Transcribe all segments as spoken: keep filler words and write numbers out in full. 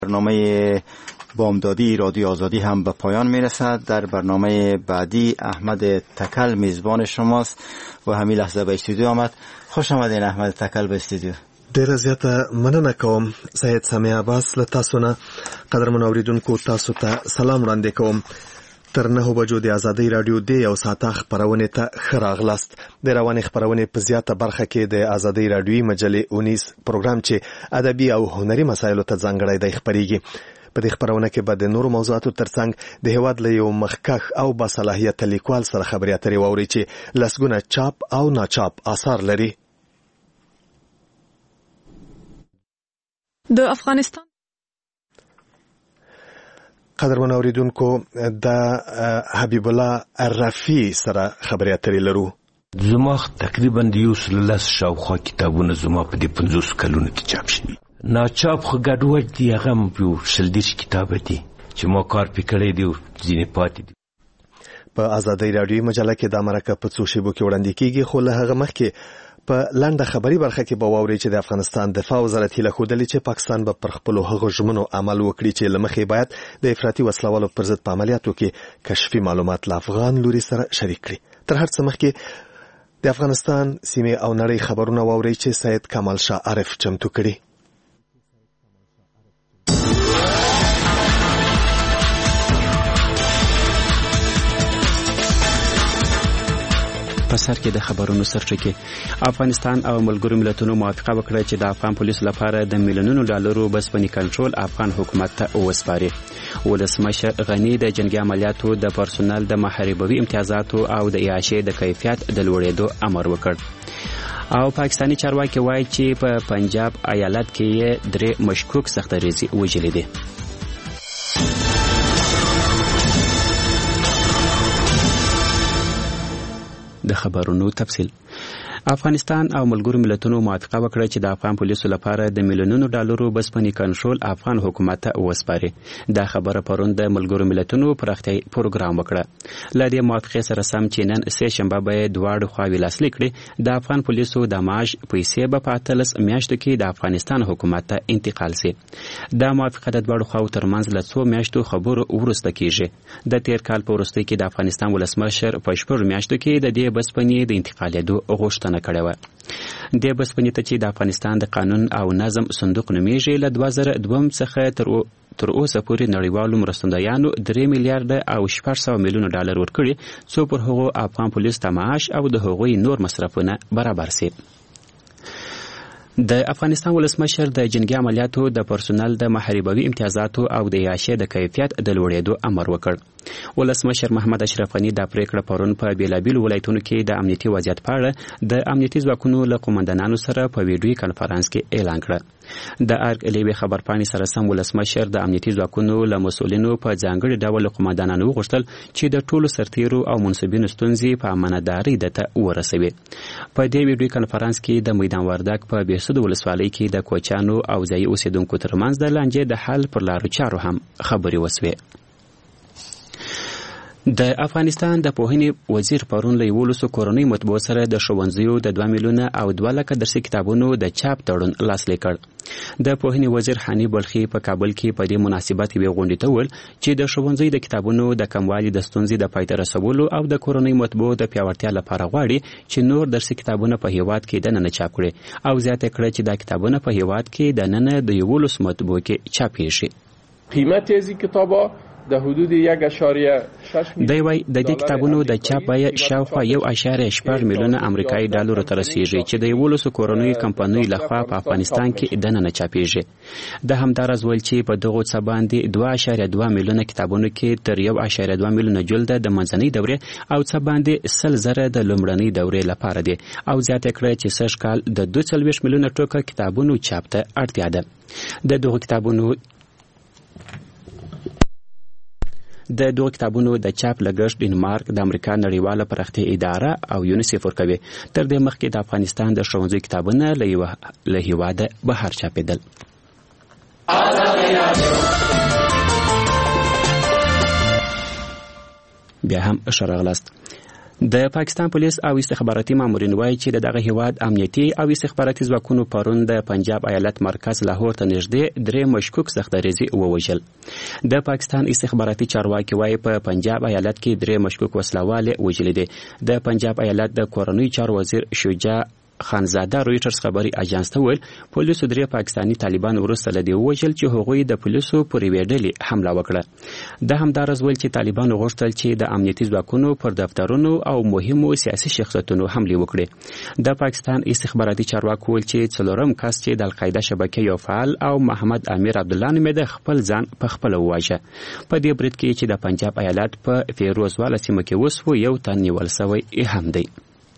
برنامه بامدادی رادیو آزادی هم به پایان میرسد. در برنامه بعدی احمد تکل میزبان شماست و همین لحظه به استودیو آمد. خوش آمدین احمد تکل به استودیو. ډیره زیاته مننه کوم سید سمیع عباس له تاسو نه. قدرمنو اوریدونکو تاسو ته سلام وړاندې کوم. تر نهو بجو د ازادۍ راډیو د یو ساعته خپرونې ته ښه راغلاست. د روانې خپرونې په زیاته برخه کې د ازادۍ راډیوي مجلې اونیس پروګرام چې ادبي او هنري مسایلو ته ځانګړی دی خپریږي. په دې خپرونه کې به د نورو موضوعاتو ترڅنګ د هیواد له یو مخکښ او باصلاحیته لیکوال سره خبرې اترې واورئ چې لسګونه چاپ او ناچاپ آثار لري. د افغانستان قدرمن اوریدونکو د حبیب الله عرفی سره خبرې اترې لرو. زما تقریبا د یو سل لس شاوخوا کتابونه زما په دې پنځوس کلونو کې چاپ شوي. ناچاپ خو ګډوډ دي، هغه هم یو شل دېرش کتابه دي چې ما کار پې کړی دی او ځینې پاتې دي. په ازادۍ راډیوي مجله کې دا مرکه په څو شیبو کې وړاندې کیږي، خو له هغه مخکې په لنډه خبري برخه کې به واورئ چې د افغانستان دفاع وزارت هیله ښودلې چې پاکستان به پر خپلو هغو ژمنو عمل وکړي چې له مخې باید د افراطي وسلوالو پر ضد په عملیاتو کې کشفي معلومات له افغان لوري سره شریک کړي. تر هر څه مخکې د افغانستان سیمې او نړۍ خبرونه واورئ چې سید کمال شاه عارف چمتو کړي. په سر کې د خبرونو سرچینه افغانستان او ملګرو ملتونو موافقه وکړه چې د افغان پولیسو لپاره د میلیونونو ډالرو بسپنی کنټرول افغان حکومت ته وسپاري. ولسمشر غنی د جنگي عملیاتو د پرسونل د محاربوي امتیازاتو او د اعاشې د کیفیت د لوړېدو امر وکړ. او پاکستانی چارواکي وایي چې په پنجاب ایالت کې درې مشکوک سختریزي وژلي دي. د خبرونو تفصیل. افغانستان او ملګرو ملتونو موافقه وکړه چې د افغان پولیسو لپاره د میلیونونو ډالرو بسپنی کنټرول افغان حکومت ته وسپاري. دا خبره پرون د ملګرو ملتونو پراختیايي پروګرام وکړه. له دې موافقې سره سم چې نن سه شنبه به دواړو خواوې لاسلیک کړي د افغان پولیسو د معاش پیسې به په اتلس میاشتو کې د افغانستان حکومت ته انتقال شي. دا موافقه د دواړو خواو ترمنځ له څو میاشتو خبرو وروسته کیږي. د تیر کال په وروستۍ کې د افغانستان ولسمشر په شپږ میاشتو کې د دې بسپنې د انتقالېدو غوښتنه کړې وه. د بسپنې ته چې د افغانستان د قانون او نظم صندوق نومیږي له دوه زره دوه څخه تر تر اوسه پورې نړیوالو مرستندویانو درې میلیارډ او شپږ سوه میلیونه ډالر ورکړي څو پر هغو افغان پولیس ته معاش او د هغوی نور مصرفونه برابر سي. د افغانستان ولسمشر د جنگي عملیاتو د پرسونل د محاربوي امتیازاتو او د اعاشې د کیفیت د لوړېدو امر وکړ. ولسمشر محمد اشرف غني دا پریکړه پرون په بیلابیلو ولایتونو کې د امنیتي وضعیت په اړه د امنیتي ځواکونو له قومندانانو سره په ویډیوي کنفرانس کې اعلان کړه. د ارګ لیوي خبرپاڼې سره سم ولسمشر د امنیتي ځواکونو له مسؤلینو په ځانګړي ډول قومندانانو وغوښتل چې د ټولو سرتیرو او منصبینو ستونزې په امانتدارۍ دته ورسوي. په دې ویډیوي کنفرانس کې د میدان وردګ په بهسود ولسوالۍ کې د کوچانو او ځایي اوسیدونکو ترمنځ د لانجې د حل پر لارو چارو هم خبرې وسوې. د افغانستان د پوهنې وزیر پرون له یولسو کورنۍ مطبوعو سره د ښوونځیو د دوه میلیونه او دوه لکه درسي کتابونو د چاپ تړون لاسلیک کړ. د پوهنې وزیر حنی بلخي په کابل کې په دې مناسبت یوې غونډې ته وویل چې د ښوونځیو د کتابونو د کموالي د ستونزې د پای ته رسولو او د کورنۍ مطبوعو د پیاوړتیا لپاره غواړي چې نور درسي کتابونه په هیواد کې دننه چاپ کړي او زیاته کړه چې دا کتابونه په هیواد کې دننه د یولسو مطبوعو کې چاپېږي. قیمت از کتابا د حدود یک اشاریه شش دی وای د دې کتابونو د چاپ بیه شاوخوا یو اشاریه شپږ میلیونه امریکایي ډالرو ته رسیږي چې د یولسو کورنیو کمپنیو لخوا په افغانستان کې دننه چاپېږي. د همداراز ویل چې په دغو څه باندې دوه اشاریه دوه میلیونه کتابونو کې تر یو اشاریه دوه میلیونه جلده د منځنۍ دورې او څه باندې سل زره د لومړنۍ دورې لپاره دي او زیاته کړه چې سږ کال د دوه څلوېښت میلیونه ټوکه کتابونو چاپ ته اړتیا ده. د دغو کتابونو د دوه کتابونو د چاپ لګښت ډنمارک د امریکا نړیواله پراختیا اداره او یونیسف ورکوي. تر دې مخکې د افغانستان د ښوونځیو کتابونه له هیواده بهر چاپېدل. بیا هم ښه راغلاست. د پاکستان پولیس او استخباراتي مامورین وایي چې د دغه هیواد امنیتي او استخباراتي ځواکونو پرون د پنجاب ایالت مرکز لاهور ته نږدې درې مشکوک سختدریزي ووژل. د پاکستان استخباراتي چارواکي وایي په پنجاب ایالت کې درې مشکوک وسلوال وژلي دي. د پنجاب ایالت د کورنۍ چارو وزیر شجاع خانزاده رویټرز خبري اژانس ته ویل پولیسو درې پاکستانی طالبان وروسته له دې ووژل چې هغوی د پولیسو پر یوې ډلې حمله وکړه. د همدارز ویل چې طالبانو غوښتل چې د امنیتي ځواکونو پر دفترونو او مهمو سیاسي شخصیتونو حملې وکړي. د پاکستان استخباراتي چارواکو ویل چې څلورم کس چې د القاعده شبکې یو فعال او محمد امیر عبدالله نومېده خپل ځان په خپله وواژه. په دې برید کې چې د پنجاب ایالت په فیروزواله سیمه کې وسو یو تن نیول سوی هم دی.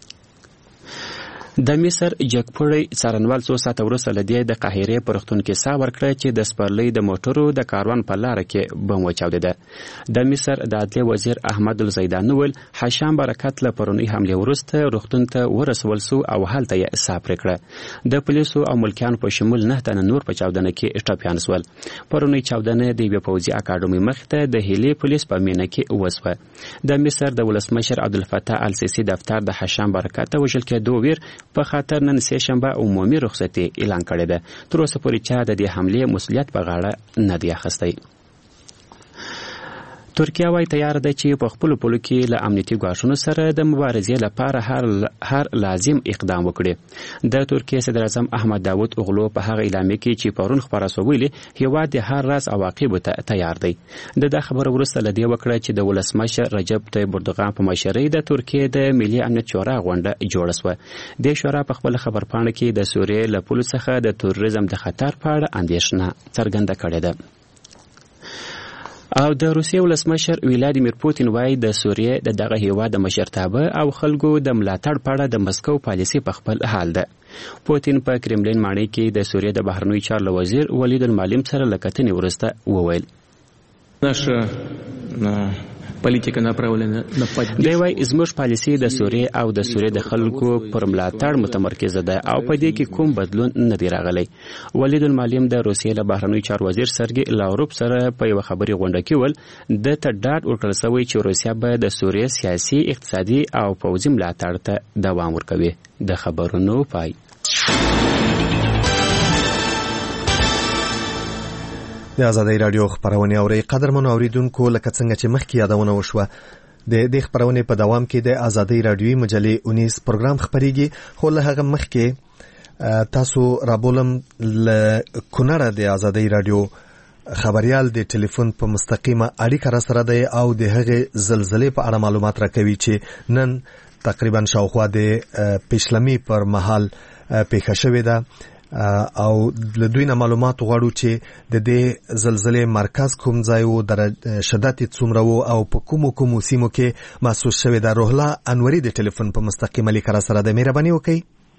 د مصر جګپوړی څارنوال څو ساعته وروسته له دې د قاهرې په روغتون کې ساه ورکړه چې د سپرلۍ د موټرو د کاروان په لاره کې بم وچاودېده. د مصر د عدلیې وزیر احمد الزیدان وویل حشام برکت له پرونۍ حملې وروسته روغتون ته ورسول سو او هلته یې ساه پرې کړه. د پولیسو او ملکیانو په شمول نه تنه نور په چاودنه کې ټپیان سول. پرونۍ چاودنه د یوې پوځي اکاډمۍ مخې ته د هیلې پولیس په مینه کې وسوه. د مصر د ولسمشر عبدالفتاح السیسي دفتر د حشام برکت ته وژل کېدو ویر په خاطر نن سه شنبه عمومي رخصتي اعلان کړې ده. تر اوسه پورې چا د دې حملې مسؤلیت په غاړه نه دی اخیستی. ترکیه وايي تیار ده چې په خپلو پولو کې له امنیتي ګواښونو سره د مبارزې لپاره هر هر لازم اقدام وکړي. د ترکیه صدر اعظم احمد داود اوغلو په هغه اعلامیه کې چې پرون خپاره سوی هیواد د هر راز عواقبو ته تیار دی. د دا خبره وروسته له دې وکړه چې د ولسمشر رجب طیب اردوغان په مشرۍ د ترکیه د ملي امنیت شورا غونډه جوړه سوه. د شورا په خپل خبرپاڼه کې د سوریې له پولو څخه د تروریزم د خطر په اړه اندېښنه څرګنده کړې ده. او د روسیې ولسمشر ولادیمیر پوتین وایي د سوریې د دغه هیواد د مشرتابه او خلکو د ملاتړ په اړه د مسکو پالیسي په خپل حال ده. پوتین په کرملین ماڼۍ کې د سوریې د بهرنیو چارو وزیر ولید المعلم سره له کتنې وروسته وویل پالیټیکا ناپراولنه نه پد دی وای زموږ پالیسي د سوریې او د سوریې د خلکو پر ملاتړ متمرکزه ده او په دې کې کوم بدلون نه دی راغلی. ولید المعلم د روسیې له بهرنیو چارو وزیر سرګي لاوروف سره په یو خبري غونډه کې ول د ته ډاډ ورکړل شوی چې روسیا به د سوریې سیاسي اقتصادي او پوځي ملاتړ ته دوام ورکوي. د خبرونو پای. د آزادۍ رادیو خبرونه اوري قدرمن اوریدونکو لکه څنګه چې مخکې یادونه وشوه د دې خبرونه په دوام کې د آزادۍ رادیوي مجلې اونیس پروګرام خبريږي خو له هغه مخکې تاسو رابولم ل کونړه د آزادۍ رادیو خبريال د ټلیفون په مستقیمه اړیکه را سره ده او د هغه زلزلې په اړه معلومات راکوي چې نن تقریبا شاوخوا د پښلمي پر مهال پیښه شوې ده او له دوی نه معلومات غواړو چې د دې زلزلې مرکز کوم ځای وو در شدت څومره وو او په کومو کومو سیمو کې محسوس شوی ده. روح الله انوري د ټلیفون په مستقیمه لیک را سره د مهرباني وکړي.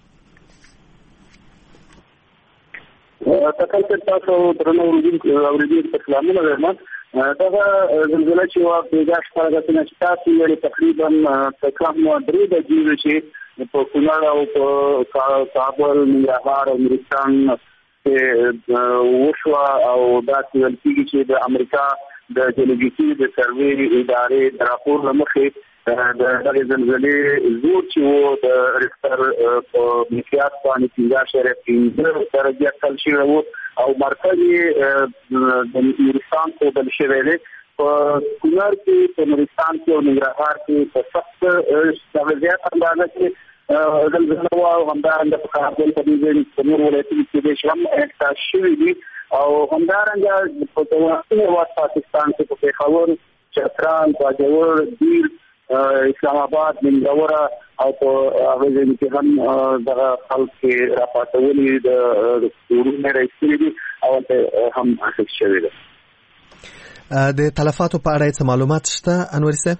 تکل تاسو درنو اوریدونکو په سلامونه وایم. دا زلزلې چې وا پیدا شوه د نشټاسي لري تقریبا تکامل درې د جیل چې په کونړ او په کابل ننګرهار او نورستان کې وشوه او دا ویل کېږي چې د امریکا د جیولوژیکي د سروې ادارې د راپور له مخې د دغه زلزلې زور چې وو د ریکټر په مقیاس باندې پنځه اعشاریه پنځه درجې تل شوی وو او مرکز د نورستان په بل شوی دی. په کونړ کې په نورستان کې او ننګرهار کې په سخت وضعیت اندازه کې زلزله او همدارنګه په کابل په دې په نور ولایتونو کې د شم احساس شوی دي او همدارنګه په توګه هیواد پاکستان کې په پېښور، چترال، باجوړ، دیر، اسلام آباد، منګورا او په هغه ځای کې هم دغه خلک کې راپاتولي د کورونه راځي دي او هم حاصل شوی دی. د تلفاتو په اړه څه معلومات شته انور صاحب؟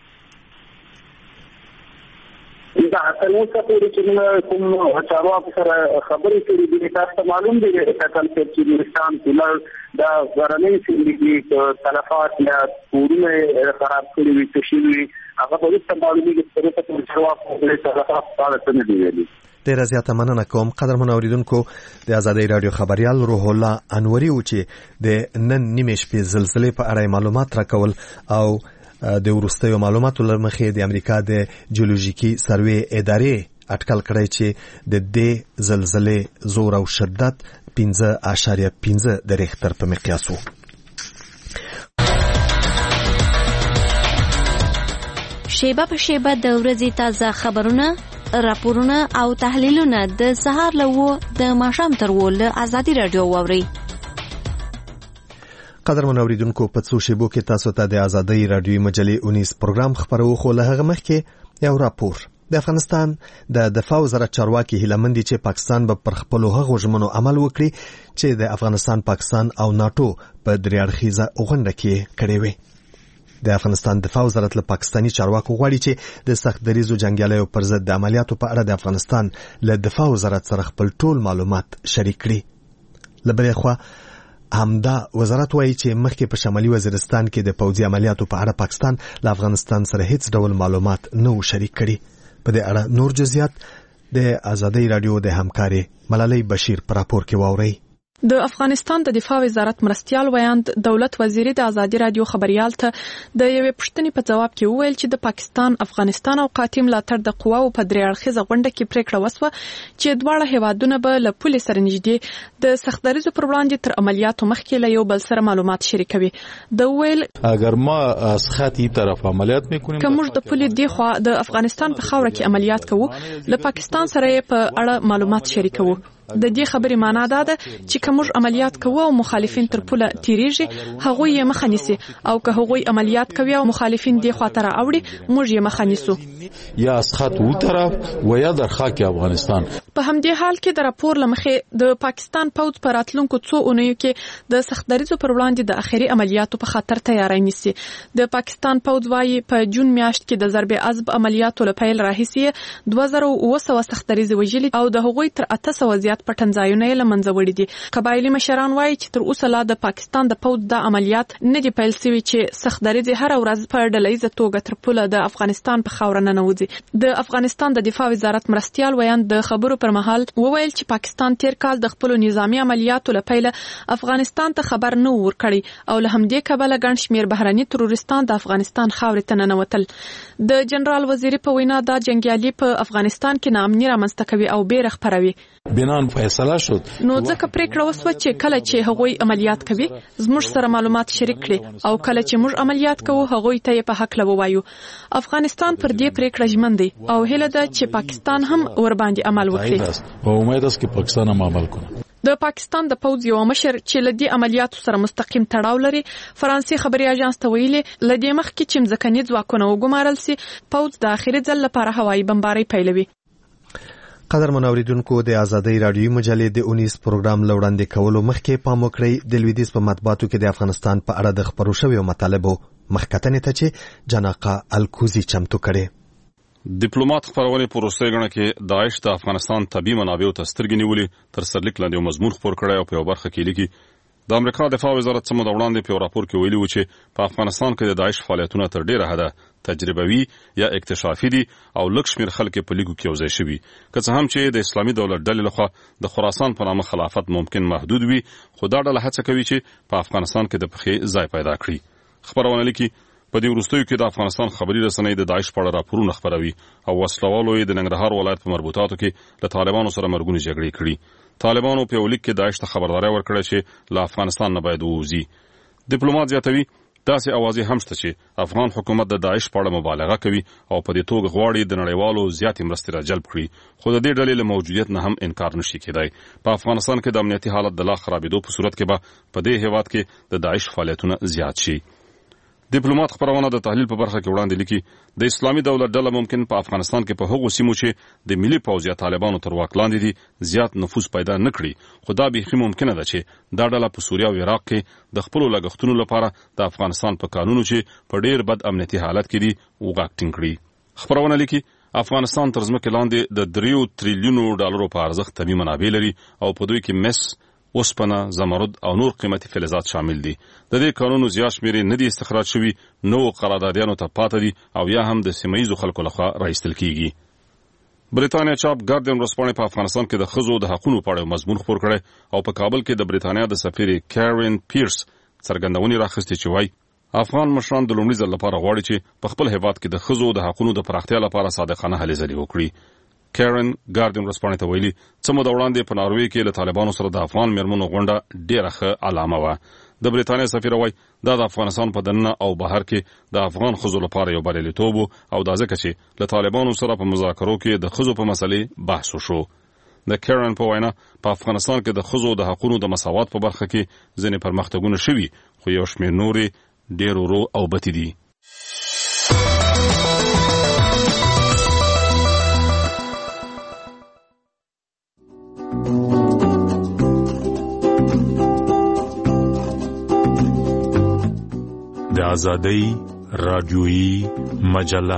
دا تر اوسه پورې چې کوم چارواکو سره خبرې کړې دي تاسو معلوم دي چې چې نورستان کې دا غرنۍ سیمې تلفات یا کورونه خراب کړي وي چې شي هغه په دې معلومي کې چې چارواکو له تلفات په اړه څه نه دی ویلي. ډیره زیاته مننه کوم قدرمن اوریدونکو. د آزادۍ رادیو خبريال روح الله انوري و چې د نن نیمه شپې زلزلې په اړه معلومات راکول او د وروستیو معلوماتو له مخې د امریکا د جیولوژیکي سروې ادارې اټکل کړی چې د دې زلزلې زور او شدت پنځه اعشاریه پنځه د ریختر په مقیاس و. شیبه په شیبه د ورځې تازه خبرونه، راپورونه او تحلیلونه د سهار له وو د ماښام تر وو له ازادي رادیو واورئ. قدرمن اوریدونکو، په څو شیبو کې تاسو ته د ازادي رادیوي مجلې اونیس پروګرام خبرو، خو له هغه مخکې یو راپور. د افغانستان د دفاع وزارت چارواکي هیله مند چې پاکستان به پر خپل هغو ژمنو عمل وکړي چې د افغانستان، پاکستان او ناتو په درې اړخیزه غونډه کې کړې وي. د افغانستان دفاع وزارت له پاکستاني چارواکو غواړي چې د سخت دریزو جنگیالیو پر ضد د عملیاتو په اړه د افغانستان له دفاع وزارت سره خپل ټول معلومات شریک کړي. له بلې خوا همدا وزارت وایي چې مخکې په شمالي وزیرستان کې د پوځي عملیاتو په اړه پاکستان له افغانستان سره هیڅ ډول معلومات نه و شریک کړي. په دې اړه نور جزئیات د ازادي رادیو د همکاري ملالۍ بشیر پر راپور کې واورئ. د افغانستان د دفاع وزارت مرستیال ویاند دولت وزیر د ازادي رادیو خبريال ته د یوې پوښتنې په جواب کې وویل چې د پاکستان، افغانستان او قاطع ملاتړ د قواو په درې اړخیزه غونډه کې پریکړه وسوه چې دواړه هیوادونه به له پولې سره نږدې د سختدریزو پر وړاندې تر عملیاتو مخکې له یو بل سره معلومات شریکوي. د ویل اگر ما از خطی طرف عملیات میکنیم که موږ د پولې دی خوا د افغانستان په خاوره کې عملیات کوو، له پاکستان سره په اړه معلومات شریکوو. د دې خبرې معنا دا ده چې کوم عملیات کوي او مخالفین تر پوله تیریږي، هغه یې مخه نیسي، او که هغه عملیات کوي او مخالفین دی خاطر اوړي، موږ یې مخه نیسو. یا از خط و طرف و یا در خاک افغانستان. په همدې حال کې د راپور لمخې د پاکستان پوځ په راتلونکو څو اونیو کې د سختدریزو پر وړاندې د اخري عملیاتو په خاطر تیاری نیسي. د پاکستان پوځ وايي په جون میاشت کې د ضرب عضب عملیاتو له پیل راهیسې دوه زره او اوه سوه سختدریزې وژلي او د هغوی تر اته سوه زیات پټنځایونه یې له منځه وړي دي. قبایلي مشران وايي چې تر اوسه لا د پاکستان د پوځ د عملیات نه دي پیل شوي چې سختدریزې هر ورځ په ډلهییزه توګه تر پوله د افغانستان په خاوره ننوځي. د افغانستان د دفاع وزارت مرستیال ویاند د خبرو پر مهال وویل چې پاکستان تیر کال د خپل نظامی عملیاتو لپاره افغانستان ته خبر نه ورکړي او له همدې کبله ګڼ شمیر بهراني تروریستان د افغانستان خاورې ته ننوتل. د جنرال وزیری په وینا دا جنگیالي په افغانستان کې ناامني رامنځته کوي او بیره خپروي. بنان فیصله شد نو ځکه پریکړه وسوه چې کله چې هغوی عملیات کوي زموږ سره معلومات شریک کړي او کله چې موږ عملیات کوو هغوی ته په حق لو وایو. افغانستان پر دې پریکړه ژمن دی او هیله ده چې پاکستان هم ور باندې عمل وکړي او امید است چې پاکستان هم عمل کوي. د پاکستان د پوځ یو مشر چې لدی عملیاتو سره مستقیم تړاو لري فرانسې خبري اژانس ته ویلي لدی مخ کې چې ځکهني ځواکونه وګمارل سي پوځ د اخیری ځل لپاره هوایي بمباري پیلوي. قدر منوریدونکو، د ازادي رادیوي مجلې د اونیس پروګرام لوړاندې کولو مخکې پام وکړئ د لویدیځ په مطبوعاتو کې د افغانستان په اړه د خبرو شویو مطالبو مخکتنې ته چې جناقه الکوزي چمتو کړي. ډیپلوماټ خبرونه په روسي غړنه کې داعش د افغانستان طبي منابعو ته سترګې نیولې تر سرلیک لاندې یو مضمون خبر کړی او په یو برخه کې لیکي د امریکا دفاع وزارت سمو د وړاندې په راپور کې ویلي و چې په افغانستان کې د داعش فعالیتونه تر ډیره حده تجربوي یا اکتشافي دي او لږ شمیر خلک په لیګو کې یوځای شوي، که څه هم چې د اسلامي دولت ډلې لخوا د خراسان په نامه خلافت ممکن محدود وي، خو دا ډله هڅه کوي چې په افغانستان کې د پخې ځای پیدا کړي. خبرونه لیکي په دې وروستیو کې د افغانستان خبري رسنۍ د داعش په اړه راپورونه خپروي او وسلوالو یې د ننګرهار ولایت په مربوطاتو کې له طالبانو سره مرګونې جګړې کړي. طالبانو په یو لیک کې داعش ته خبرداری ورکړه چې له افغانستان نه باید ووځي. ډیپلوماټ زیاتوي داسې اوازې هم شته چې افغان حکومت د داعش په اړه مبالغه کوي او په دې توګه غواړي د نړیوالو زیاتې مرستې راجلب کړي، خو د دې ډلې له موجودیت نه هم انکار نشي کېدای. په افغانستان کې د امنیتي حالت د لا خرابېدو په صورت کې به په دې هیواد کې د داعش فعالیتونه زیات شي. ډیپلوماټ خبرونه د تحلیل په برخه کې وړاندې لیکي د اسلامي دولت ډله ممکن په افغانستان کې په هغو سیمو چې د ملي پوځ یا طالبانو تر واک لاندې دي زیات نفوذ پیدا نه کړي، خو دا بیخي ممکنه ده چې دا ډله په سوریه او عراق کې د خپلو لګښتونو لپاره د افغانستان په قانونو چې په ډیر بد امنیتي حالت کې دي وغاک ټینګ کړي. خبرونه لیکي افغانستان تر ځمکې لاندې د دریو تریلیونو ډالرو په ارزښت طبي منابع لري او په دوی کې مس، اوسپنه، زمرد او نور قیمتي فلزات شامل دي. د دې قانونو زیات شمیر نه دي استخراج شوي، نو قراردادیانو ته پاتې دي او یا هم د سیمه‌ییزو خلکو لخوا راایستل کیږي. بریتانیا چاپ ګارډین ورځپاڼې په افغانستان کې د ښځو د حقوقو په اړه مضمون خپور کړی او په کابل کې د بریتانیا د سفیر کارین پیرس څرګندونې راخستې چې وایي افغان مشران د لومړي ځل لپاره غواړي چې په خپل هیواد کې د ښځو د حقوقو د پراختیا لپاره صادقانه هلې ځلې وکړي. کیرن ګارډین ورځپاڼې ته ویلي څه موده وړاندې په ناروې کې له طالبانو سره د افغان میرمنو غونډه ډېره ښه علامه وه. د برېټانیا سفیر وایي دا د افغانستان په دننه او بهر کې د افغان ښځو لپاره یو بریالیتوب او دا ځکه چې له طالبانو سره په مذاکرو کې د ښځو په مسلې بحث وشو. د کیرن په وینا په افغانستان کې د ښځو د حقوقو د مساوات په برخه کې ځینې پرمختګونه شوي خو یو شمېر نورې ډېر ورو او بتې دي. د آزادۍ رادیویي مجله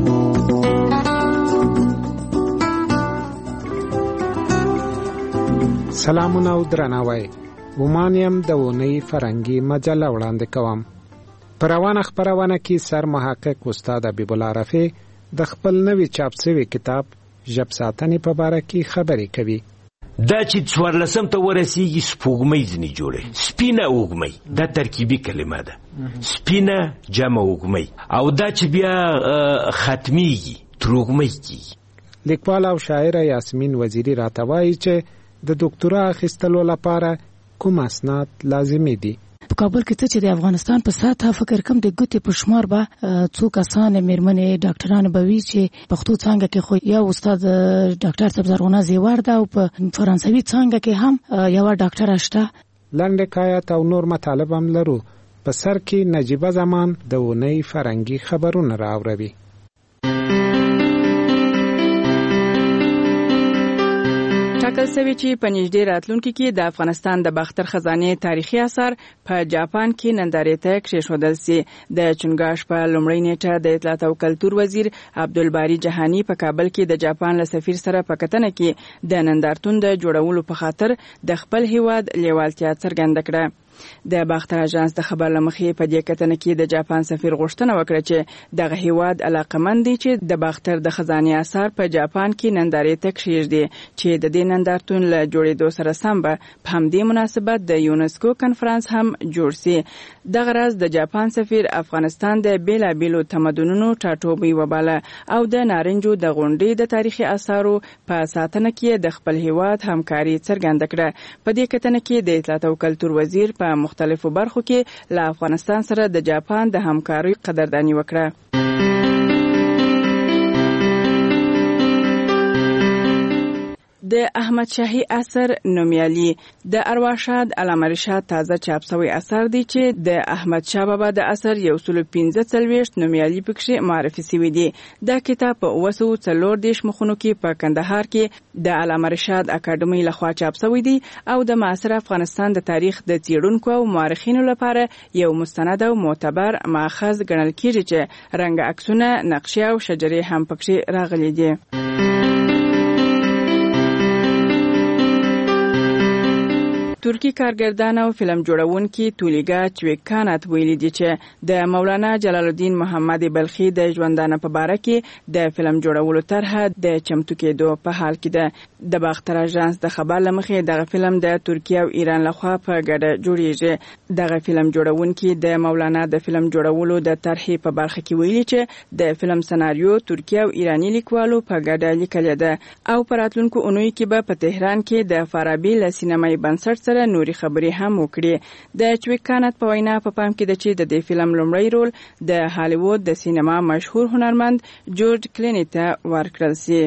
سلامونه او درناوی. ومانیم د ونی فرنګي مجله وړاندې کوم. پر روانه خبرونه کې سر محقق استاد حبیب الله رفیع د خپل نوې چاپ شوی کتاب ژب ساتنې په اړه کې خبرې کوي. دا چې څوارلسم ته ورسیږي سپوږمۍ ځنې جوړه سپینه وږمۍ دا ترکیبي کلمه ده سپینه جمع وږمۍ او دا چې بیا ختمیږي تر وږمۍ کیږي. لیکوال او شاعره یاسمین وزیری راته وایي چې د ډاکټرا اخیستلو لپاره کوم اسناد لازمي دي. په کابل کې چې د افغانستان په ساته فکر کوم د ګوتې په شمار به څو کسان میرمنې ډاکټران به وي چې پښتو څانګه کې خو یو استاد ډاکټر صاحب زرغونه زیوار ده او په فرانسوي څانګه کې هم یو ډاکټر شته. لاندې کایات او نور مطالب هم لرو. په سر کې نجیبه زمان د ونی فرنګي خبرونه راوړي. ټاکل شوی چې په نږدې راتلونکي کې د افغانستان د باختر خزانه تاریخي اثار په جاپان کې نندارې ته کېښودل شي. د چنګاش په لومړۍ نیټه د اطلاعات او کلتور وزیر عبدالباری جهانی په کابل کې د جاپان له سفیر سره په کتنه کې د نندارتون د جوړولو په خاطر د خپل هیواد لیوالتیا څرګنده کړه. د باختر اژانس د خبر لمخې په دې کتنه کې د جاپان سفیر غوښتنه وکړه چې دغه هیواد علاقمند دي چې د باختر د خزانه اثار په جاپان کې نندارې ته کېږدي چې د دې نندارتون له جوړېدو سره سم به په همدې مناسبت د یونسکو کنفرانس هم جوړ شي. دغه راز د جاپان سفیر افغانستان د بیلابیلو تمدنونو ټاټوبی وباله او د نارنجو د غونډې د تاریخي اثارو په ساتنه کې د خپل هیواد همکاري څرګنده کړه. په دې کتنه کې د اطلاعات او کلتور وزیر په مختلفو برخو کې له افغانستان سره د جاپان د همکارۍ قدرداني وکړه. د احمد شاهي اثر نومیالي د ارواښاد علامه رشاد تازه چاپ شوی اثر دی چې د احمد شاه بابا د اثر یو سل پنځه څلوېښت نومیالي پکې معرفي شوی دی. دا کتاب په اوه سوه څلور دېرش مخونو کې په کندهار کې د علامه رشاد اکاډمۍ لخوا چاپ شوی دی او د معاصر افغانستان د تاریخ د څېړونکو او مورخینو لپاره یو مستند او معتبر ماخذ ګڼل کېږي چې رنګ عکسونه، نقشې او شجرې هم پکې راغلي دي. ترکی کارګردان او فلم جوړونکي تولیګا چویکانات ویلي دي چې د مولانا جلال الدین محمد بلخي د ژوندانه په باره کې د فلم جوړولو طرحه د چمتو کېدو په حال کې ده. د باختر اژانس د خبر لمخې دغه فلم د ترکیه او ایران لخوا په ګډه جوړیږي. دغه فلم جوړونکي د مولانا د فلم جوړولو د طرحې په برخه کې ویلي چې د فلم سناریو ترکیه او ایرانی لیکوالو په ګډه لیکل ده او په راتلونکو اونیو کې به په تهران کې د فارابي له سینمایي بنسټ سره نوري خبرې هم وکړي. د چویکانات په وینا په پام کې ده چې د دې فلم لومړی رول د هالیوود د سینما مشهور هنرمند جورج کلینی ته ورکړل شي.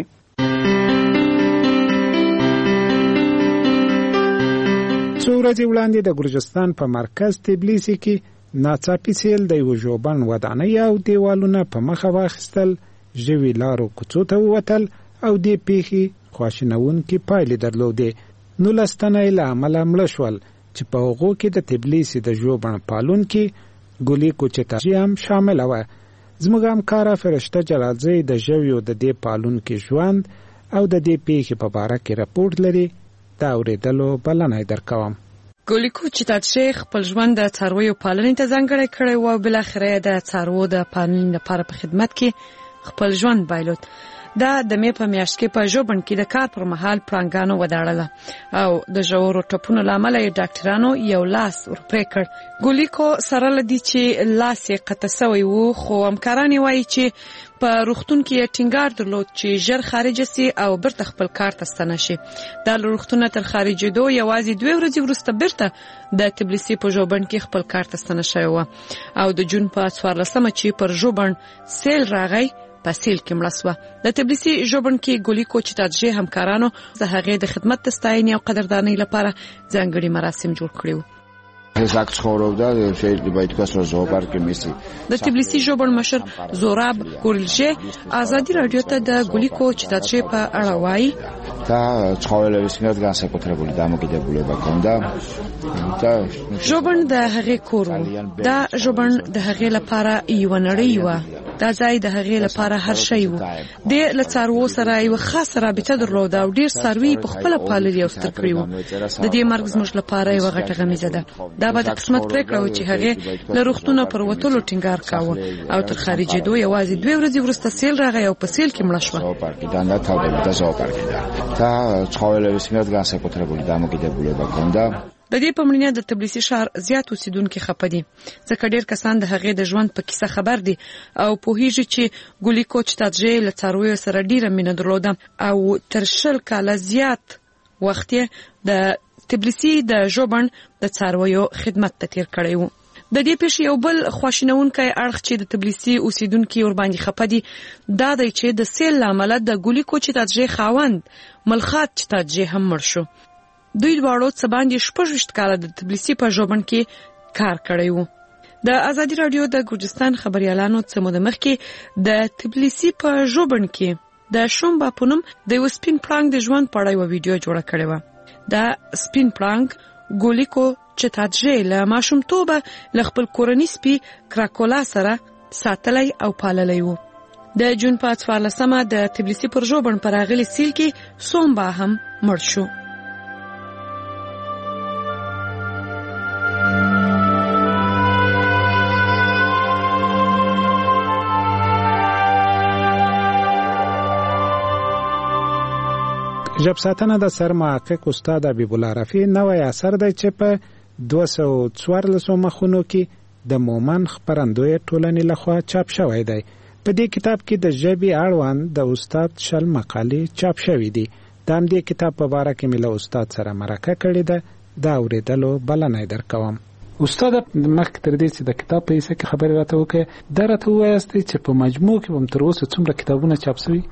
څو ورځې وړاندې د ګرجستان په مرکز تبلیسي کې ناڅاپي سیل د یو ژوبڼ ودانۍ او دیوالونه په مخه واخیستل، ژوي لارو کوڅو ته ووتل او دې پیښې خواشینونکې پایلې درلودې. نولس تنه یې له امله مړه شول چې په هغو کې د تبلیسي د ژوبڼ پالونکي ګلي کوچتاژي هم شامله وه. زموږ همکاره فرشته جلالزی د ژویو د دې پالونکي ژوند او د دې پیښې په باره کې راپورټ لري. دا اورېدلو بلنه یې درکوم. ګلي کوچتاژي خپل ژوند د څارویو پالنې ته ځانګړی کړی و او بالاخره د څاروو د پالنې لپاره په خدمت کې خپل ژوند بایلود. دا د مې په میاشت کې په ژوبڼ کې د کار پر مهال پړانګانو وداړله او د ژورو ټپونو له امله یې ډاکټرانو یو لاس ورپرې کړ. ګولیکو سره له دې چې لاس یې قطع سوی و، خو همکاران یې وایي چې په روغتون کې یې ټینګار درلود چې ژر خارجه سي او بیرته خپل کار ته ستنه شي. دا له روغتونه تر خارجېدو یوازې دوې ورځې وروسته بیرته د تبلیسي په ژوبڼ کې خپل کار ته ستنه شوې وه او د جون په څوارلسمه چې پر ژوبڼ سیل راغی په سیل کې مړه سوه. د تبلیسي ژوبڼ کې ګولیکو چتادژې همکارانو د هغې د خدمت د ستاینې او قدردانۍ لپاره ځانګړي مراسم جوړ کړي وو. هزاک ცხოვრობდა შეიძლება ითქვას რომ ზოოპარკი მისი د تبلیسي ژوبڼ مشر زوراب ګورلژې ازادي رادیو ته د ګولیکو چتادژې په اړه وایي და ცხოველების მიერ განსაკუთრებული დამოკიდებულება ჰქონდა და ژوبڼ د هغې کور و. دا ژوبڼ د هغې لپاره یوه نړۍ وه. دا ځای د هغې لپاره هر شی و. د له څاروو سره یوه خاصه رابطه درلوده او ډېر څاروي په خپله پاللي او ستر کړي وو. د دې مرګ زموږ لپاره یوه غټه غمیزه ده. دا به د قسمت پرېکړه وه چې هغې له روغتونه پر وتلو ټینګار کاوه او تر خارجېدو یوازې دوې ورځې وروسته سیل راغی او په سیل کې مړه شوه. და ცხოველების მიერ განსაკუთრებული დამოკიდებულება ჰქონდა. د دې په مړینه د تبلیسي ښار زیات اوسیدونکي خفه دي ځکه ډېر کسان د هغې د ژوند په کیسه خبر دي او پوهیږي چې ګولیکو چتادژې له څارویو سره ډېره مینه درلوده او تر شل کاله زیات وخت یې د تبلیسي د ژوبڼ د څارویو خدمت ته تیر کړی و. د دې پیښې یو بل خواشینونکی اړخ چې د تبلیسي اوسیدونکي ورباندې خفه دي دا دی چې د سیل له امله د ګولیکو چتادژې خاوند ملخات چتادژې هم مړ شو. دوی دواړو څه باندې شپږ ویشت کاله د تبلیسي په ژوبڼ کې کار کړی و. د ازادي رادیو د ګرجستان خبریالانو څه موده مخکې د تبلیسي په ژوبڼ کې د شومبا په نوم د یو سپین پړانګ د ژوند په اړه یوه ویډیو جوړه کړې وه. دا سپین پړانګ ګولیکو چتادژې له ماشومتوبه له خپل کورني سپي کراکولا سره ساتلی او پاللی و. د جون په څوارلسمه د تبلیسي پر ژوبڼ په راغلي سیل کې سومبا هم مړ شو. ژب ساتنه د سرمحقق استاد حبیب الله رفیع نوی اثر دی چې په دوه سوه څوارلسو مخونو کې د مومن خپرندوی ټولنې لخوا چاپ شوی دی. په دې کتاب کې د ژبې اړوند د استاد شل مقالې چاپ شوې دي. د همدې کتاب په باره کې مې له استاد سره مرکه کړې ده. د اورېدلو بلنه درکوم. استاد مخکې تر دې چې د کتاب په حصه کې خبرې راته وکړې دا راته ووایاستئ چې په مجموع کې به هم تر اوسه څومره کتابونه چاپ شوي؟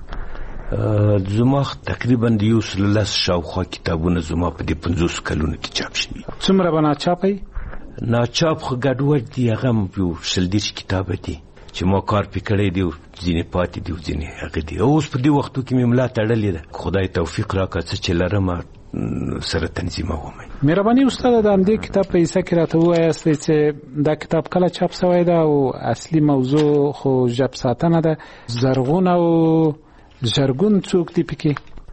زما تقریبا د یو سل لس شاوخوا کتابونه زما په دې پنځوس کلونو کې چاپ شوي. څومره به ناچاپه وي؟ ناچاپ خو ګډوډ دي، هغه هم یو شل دېرش کتابه دي چې ما کار پې کړی دی، ځینې پاتې دي او ځینې هغه دي. اوس په دې وختو کې مې ملا تړلې ده. خدای توفیق راکړه څه چې لرم سره تنظیموم. مهرباني استاد د همدې کتاب په حصه کې راته ووایاستئ چې دا کتاب کله چاپ شوی ده او اصلي موضوع خو ژب ساتنه ده. زرغون او ژرګون څوک دي پکې؟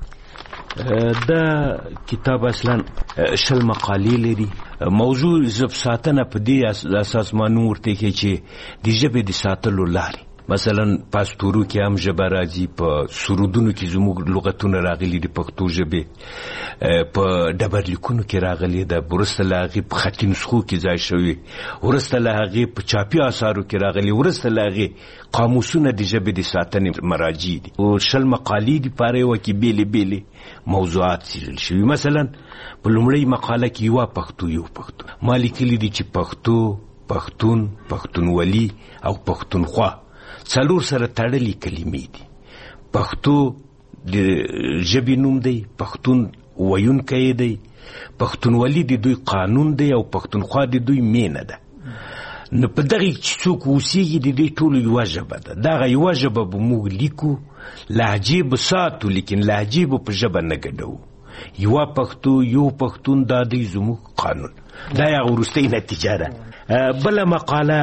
دا کتاب اصلا شل مقالې لري. موضوع ژب ساتنه په دې اساس ما نوم ورته ایښی چې د ژبې د ساتلو لارې، مثلا پاستورو کې هم ژبه راځي، په سرودونو کې زموږ لغتونه راغلي دي پښتو ژبې، په ډبرلیکونو کې راغلي ده، وروسته له هغې په خطي نسخو کې ځای شوي، وروسته له هغې په چاپي اثارو کې راغلي، وروسته له هغې قاموسونه د ژبې د ساتنې مراجع دي. او شل مقالې دي په هر یوه کې بېلې بېلې موضوعات څېړل شوي. مثلا په لومړۍ مقاله کې یوه پښتو یو پښتو ما لیکلي دي چې پښتو، پښتون، پښتونولي او پښتونخوا څلور سره تړلي کلمې دي. پښتو د ژبې نوم دی، پښتون ویونکی دی، پښتونولي د دوی قانون دی او پښتونخوا د دوی مینه ده. نو په دغه چې څوک اوسېږي د دې ټولو یوه ژبه ده. دغه یوه ژبه به موږ لیکو، لهجې به ساتو لیکن لهجې به په ژبه نه ګډوو. یوه پښتو، یو پښتون، دا دی زموږ قانون. دا یې وروستۍ نتیجه ده. بله مقاله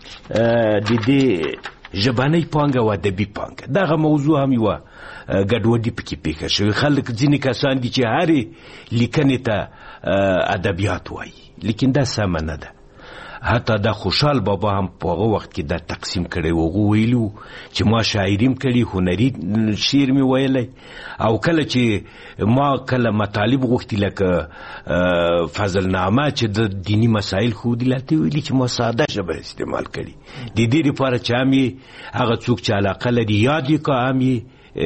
د دې ژبنۍ پانګه او ادبي پانګه، دغه موضوع هم یوه ګډوډي پکې پیښه شوې. خلک ځینې کسان دي چې هرې لیکنې ته ادبیات وایي، لیکن دا سمه نه ده. حتی دا خوشحال بابا هم په هغه وخت کې دا تقسیم کړی و. هغه ویلي چې ما شاعریم کړي، هنري شعر مې ویلی، او کله چې ما کله مطالب غوښتي لکه فضلنامه چې د دینی مسایل ښودي، لاته ویلي چې ما ساده ژبه استعمال کړي. د دې لپاره چې هم یې هغه څوک چې علاقه لري یاد یې که هم یې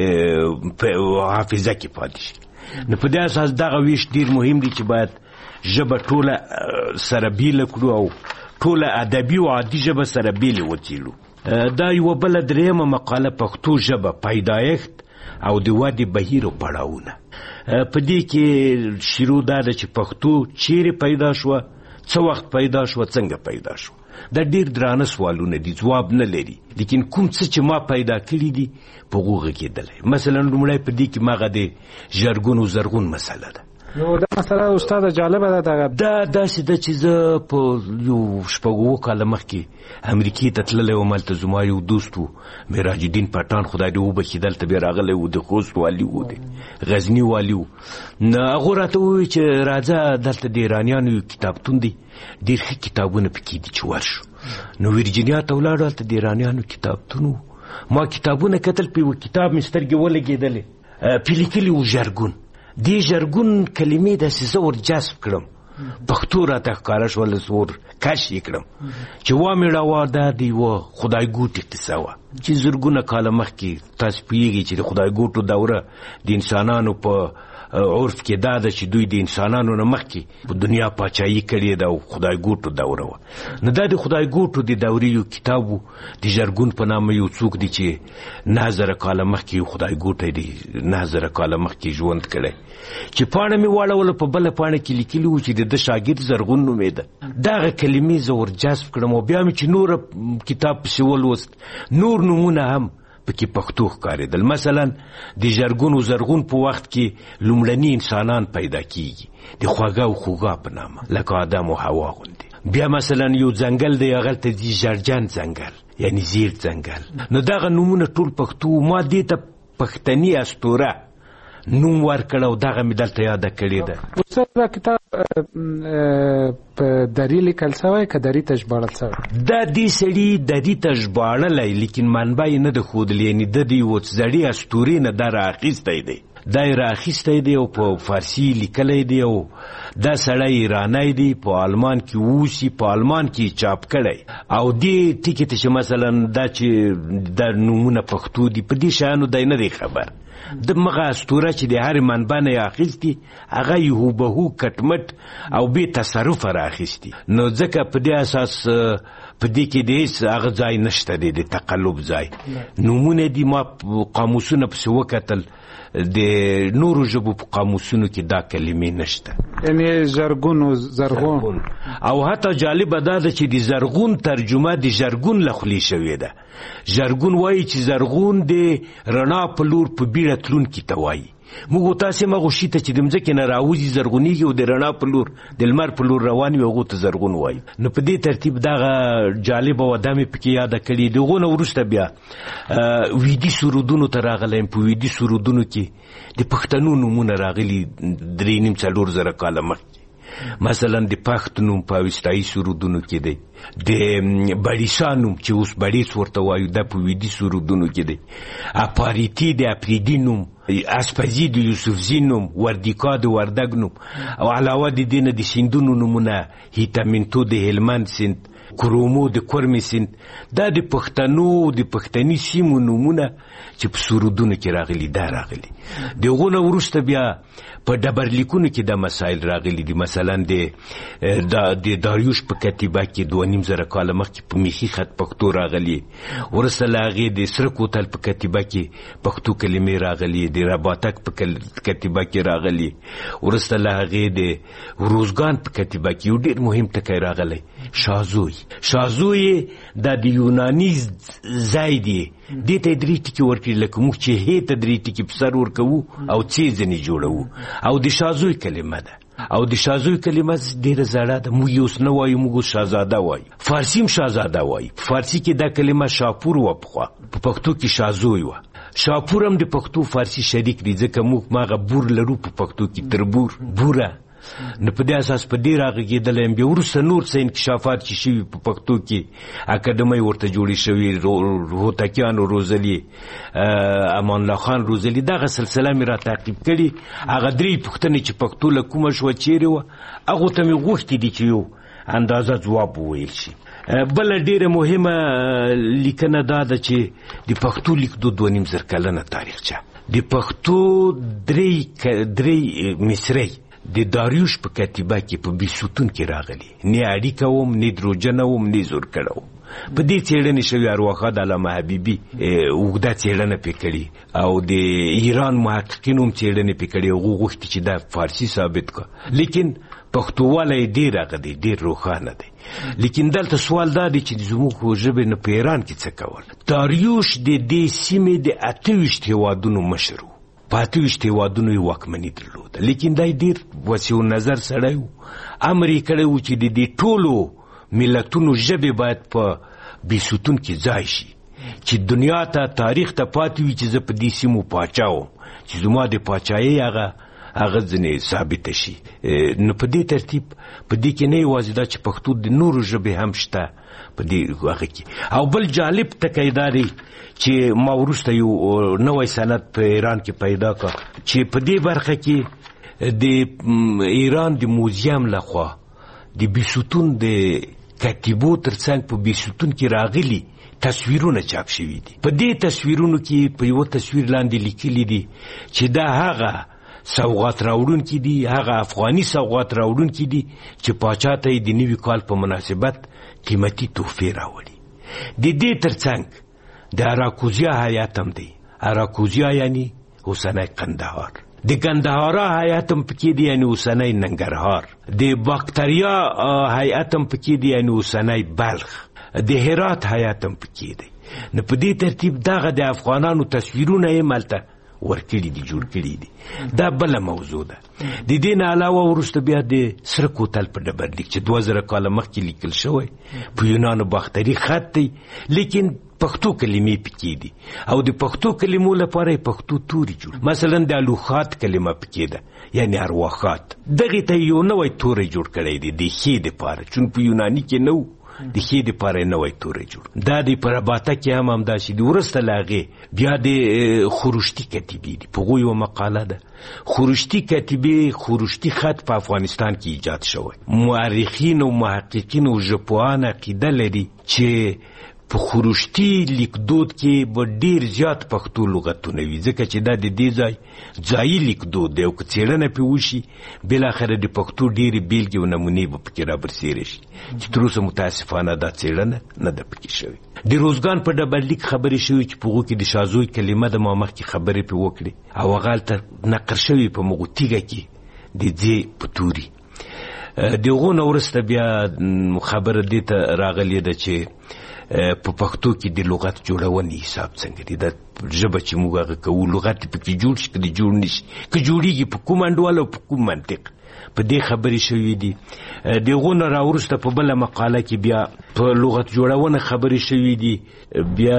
حافظه کې پاتې شي. نو په دې اساس دغه ویش ډېر مهم دی چې باید ژبه ټوله سره بیله کړو او ټوله ادبي او عادي ژبه سره بیلې وڅېلو. دا یوه بله درېیمه مقاله پښتو ژبه پیدایښت او د ودې بهیر او پړاوونه. په دې کې شروع دا ده چې پښتو چیرې پیدا شوه، څه وخت پیدا شوه، څنګه پیدا شوه. دا ډېر درانه سوالونه دي، ځواب نه لري، لیکن کوم څه چې ما پیدا کړي دي په هغو غږېدلی. مثلا لومړی په دې کې مغه د ژرګون او زرغون مسله ده. نو دا مسله استاد جالبه ده. دغه دا داسې ده چې زه په یو شپږ اووه کاله مخکې امریکې ته تللی وم. هلته زما یو دوست و معراج الدین پټان، خدای دې وبخي، دلته بیا راغلی و، د خوست والي و، د غزني والي و. نو هغو راته وویل چې راځه دلته د ایرانیانو یو کتابتون دی، ډېر ښه کتابونه پکې دي چې ورشو. نو ویرجینیا ته ولاړو، هلته د ایرانیانو کتابتون و. ما کتابونه کتل، په یوه کتاب مې سترګې ولګېدلې، پې لیکلي و ژرګون. دې ژرګون کلمې داسې زه ور جذب کړم، پښتو راته ښکاره شوله، زه ور کش یې کړم چې ومېړه دا د یوه خدای ګوټې قصه وه چې زرګونه کاله مخکې. تاسو پوهېږئ چې د خدای ګوټو دوره د انسانانو په عرف کې دا ده چې دوی د انسانانو نه مخکې په دنیا پاچاهي کړې ده او خدای ګوټو دوره وه. نو دا د خدای ګوټو د دورې یو کتاب و، د ژرګون په نامه یو څوک دی چې نهه زره کاله مخکې یو خدای ګوټی دی، نهه زره کاله مخکې ژوند کړی، چې پاڼه مې واړوله، په بله پاڼه کې لیکلي وو چې د ده شاګرد زرغون نومېده. دغه کلمې زه ور جذب کړم او بیا مې چې نوره کتاب پسې ولوست، نور نومونه هم پکې پښتو ښکارېدل. مثلا د ژرګون او زرغون په وخت کې لومړني انسانان پیدا کیږي د خواږه او خوږه په نامه، لکه آدم او حوا غوندې. بیا مثلا یو ځنګل دی، هغلته د ژرجن ځنګل یعنی زیړ ځنګل. نو دغه نومونه ټول پښتو. ما دې ته پښتني اسطوره نوم ورکړ او دغه مې دلته یاده کړې ده. استاد دا کتاب په دري لیکل سوی که دري ته ژباړل سوی؟ دا دې سړي دري ته ژباړلی، لیکن منبع یې نه ده ښودلی، یعنې د د یوه زړې اسطورې نه دا رااخیستی دی. دا یې رااخیستی دی او په فارسي لیکلی دی، او دا سړی ایرانی دی، په آلمان کې اوسي، په آلمان کې چاپ کړی. او دې ټکي ته چې مثلا دا چې دا نومونه پښتو دي، په دې شیانو دی نه دی خبر. د مغه اسطوره چې د هرې منبع نه یې اخیستي، هغه یې هوبهو کټمټ او بې تصرفه رااخیستي. نو ځکه په دې اساس په دې کې د هېڅ هغه ځای نشته دی، د تقلب ځای. نومونه دي، ما قاموسونه پسې وکتل، د نورو ژبو په قاموسونو کې دا کلمې نشته، یعنې زرګون او زرغون. او حتی جالبه دا ده چې د زرغون ترجمه د ژرګون له خولې شوې ده. ژرګون وایي چې زرغون د رڼا په لور په بیړه تلونکي ته وایي. موږ تاسې مغو شي ته چې د مځکې نه راوځي زرغونېږي او د رڼا په لور د لمر په لور روان وي، هغو ته زرغون وایي. نو په دې ترتیب دغه جالبه وه، دا مې پکې یاده کړي. د هغو نه وروسته بیا ویدي سرودونو ته راغلی یم. په ویدي سرودونو کې د پښتنو نومونه راغلي درې نیم څلور زره کاله مخکې. مثلا د پښت نوم په اوستایي سرودونو کې دی، د بړیسا نوم چې اوس بړیس ورته وایو، دا په ویدي سرودونو کې دی. اپاریتي د اپریدي نوم، اسپزي د یوسفزي نوم، وردیکا د وردګ نوم، او علاوه د دې نه د سیندونو نومونه، هیتامنتو د هلمند سیند، کرومو د کرمې سیند. دا د پښتنو د پښتني سیمو نومونه چې په سرودونو کې راغلي، دا راغلي. د هغو نه وروسته بیا په ډبرلیکونو کې دا مسایل راغلي دي. مثلا د داریوش په کتیبه کې دوه نیم زره کاله مخکې په میخي خط پښتو راغلي. وروسته له هغې د سره کوتل په کتیبه کې پښتو کلمې راغلي، د رباطک په کتیبه کې راغلي. وروسته له هغې د روزګان په کتیبه کې یو ډېر مهم ټکی راغلی، شازوی. شازوی دا د یوناني ځای دی، دې ته یې درې ټکي ورکړي، لکه موږ چې هې ته درې ټکي په سر ورکوو او څې ځینې جوړوو. او د شازوی کلمه ده، او د شازوی کلمه ډېره زړه ده. موږ یې اوس نه وایو، موږ اوس شهزاده وایو. فارسي هم شهزاده وایي. په فارسي کې دا کلمه شاپور وه پخوا، په پښتو کې شازوی وه. شاپور هم د پښتو فارسي شریک دی، ځکه موږ ماغه بور لرو په پښتو کې، تربور، بوره. نو په دې اساس په دې راغږېدلی یم. بیا وروسته نور څه انکشافات چې شوي په پښتو کې اکاډمۍ ورته جوړې شوي، هوتکیانو روزلي، امان الله خان روزلي، دغه سلسله مې را تعقیب کړي. هغه درې پوښتنې چې پښتو له کومه شوه چیرې وه هغو ته مې غوښتي دي چې یو اندازه ځواب وویل شي. بله ډېره مهمه لیکنه دا ده چې د پښتو لیکدود دوه نیم زر کلنه تاریخچه، د پښتو درې درې مصرۍ د داریوش په کتیبه کې په بیستون کې راغلي، نه اړیکه وم نه دروجنه وم نه زور کړه وم. په دې څېړنې شوي ارواښاد علامه حبیبي اوږده څېړنه پې کړې او د ایران محققینو هم څېړنې پې کړې. هغو غوښتي چې دا فارسي ثابت کړه، لیکن پښتووالی یې ډېر هغه دی، ډېر روښانه دی. لیکن دلته سوال دا دی چې زموږ ژبې نه په ایران کې څه کول. داریوش د دې سیمې د اته ویشت هېوادونو مشر و، په اته ویشت هېوادونو یې واکمني درلوده، لیکن دا یې ډېر وسیع النظر سړی و. امر یې کړی و چې د دې ټولو ملتونو ژبې باید په بیستون کې ځای شي، چې دنیا ته تاریخ ته پاتې وي چې زه په دې سیمو پاچا وم، چې زما د پاچایۍ هغه هغه ځنې ثابته شي. نو په دې ترتیب په دې کې نه یوازې دا چې پښتو د نورو ژبې هم شته په دې هغه کې. او بل جالب ټکی دا دی چې ما وروسته یو نوی سند په ایران کې پیدا کړ چې په دې برخه کې د ایران د موزیم لخوا د بیستون د کتیبو ترڅنګ په بیستون کې راغلي تصویرونه چاپ شوي دي. په دې تصویرونو کې په یو تصویر لاندې لیکلي دي چې دا هغه سوغات راوړونکي دي، هغه افغاني سوغات راوړونکي دي چې پاچا ته یې د نوي کال په مناسبت قیمتي تحفې راوړي. د دې ترڅنګ د اراکوزیا هیات هم دی. اراکوزیا یعنی اوسنی قندهار، د قندهارا هیات هم پکې دی یعنی اوسنی ننګرهار، د باکتریا هیات هم پکې دی یعنی اوسنی بلخ، د هرات هیات هم پکې دی. نو په دې ترتیب دغه د افغانانو تصویرونه یې ملته ورکړي دي، جوړ کړي دي. دا بله موضوع ده. د دې نه علاوه وروسته بیا د سره کوتل په ډبرلیک چې دوه زره کاله مخکې لیکل شوی په یونانو باختري خط دی، لیکن پښتو کلمې پکې دي او د پښتو کلمو لپاره یې پښتو توري جوړ. مثلا د الوخات کلمه پکې ده یعنی ارواخات، دغې ته یو نوی توری جوړ کړی دی د ښې دپاره، چون په یوناني کې نه و، د ښې دپاره یې نوی توری جوړ. دا د په رباطه کې هم همداسې د وروسته له هغې بیا د خروشتي کتیبې دي. په هغو یوه مقاله ده خروشتي کتیبې، خروشتي خط په افغانستان کې ایجاد شوی. مورخین او محققین او ژبپوهان عقیده لري چې په خروشتي لیکدود کې به ډېر زیات پښتو لغتونه وي، ځکه چې دا د دې ځای ځایي لیکدود دی او که څېړنه پرې وشي بالاخره د پښتو ډېرې بېلګې او نمونې به پکې رابرسېره شي، چې تر اوسه متاسفانه دا څېړنه نه ده پکې شوې. د روزګان په ډبرلیک خبرې شوي چې په هغو کې د شازوی کلمه د ما مخکې خبرې پرې وکړې او هغه هلته نقل شوي په مغو تیږه کې د ځې په توري. د هغو نه وروسته بیا خبره دې ته راغلې ده چې په پښتو کې د لغت جوړونې حساب څنګه دی. دا ژبه چې موږ هغه کوو لغت پکې جوړ شي که د جوړ نه شي، که جوړېږي په کوم انډول او په کوم منطق، په دې خبرې شوي دي. د هغو نه راوروسته په بله مقاله کې بیا په لغت جوړونه خبرې شوي دي، بیا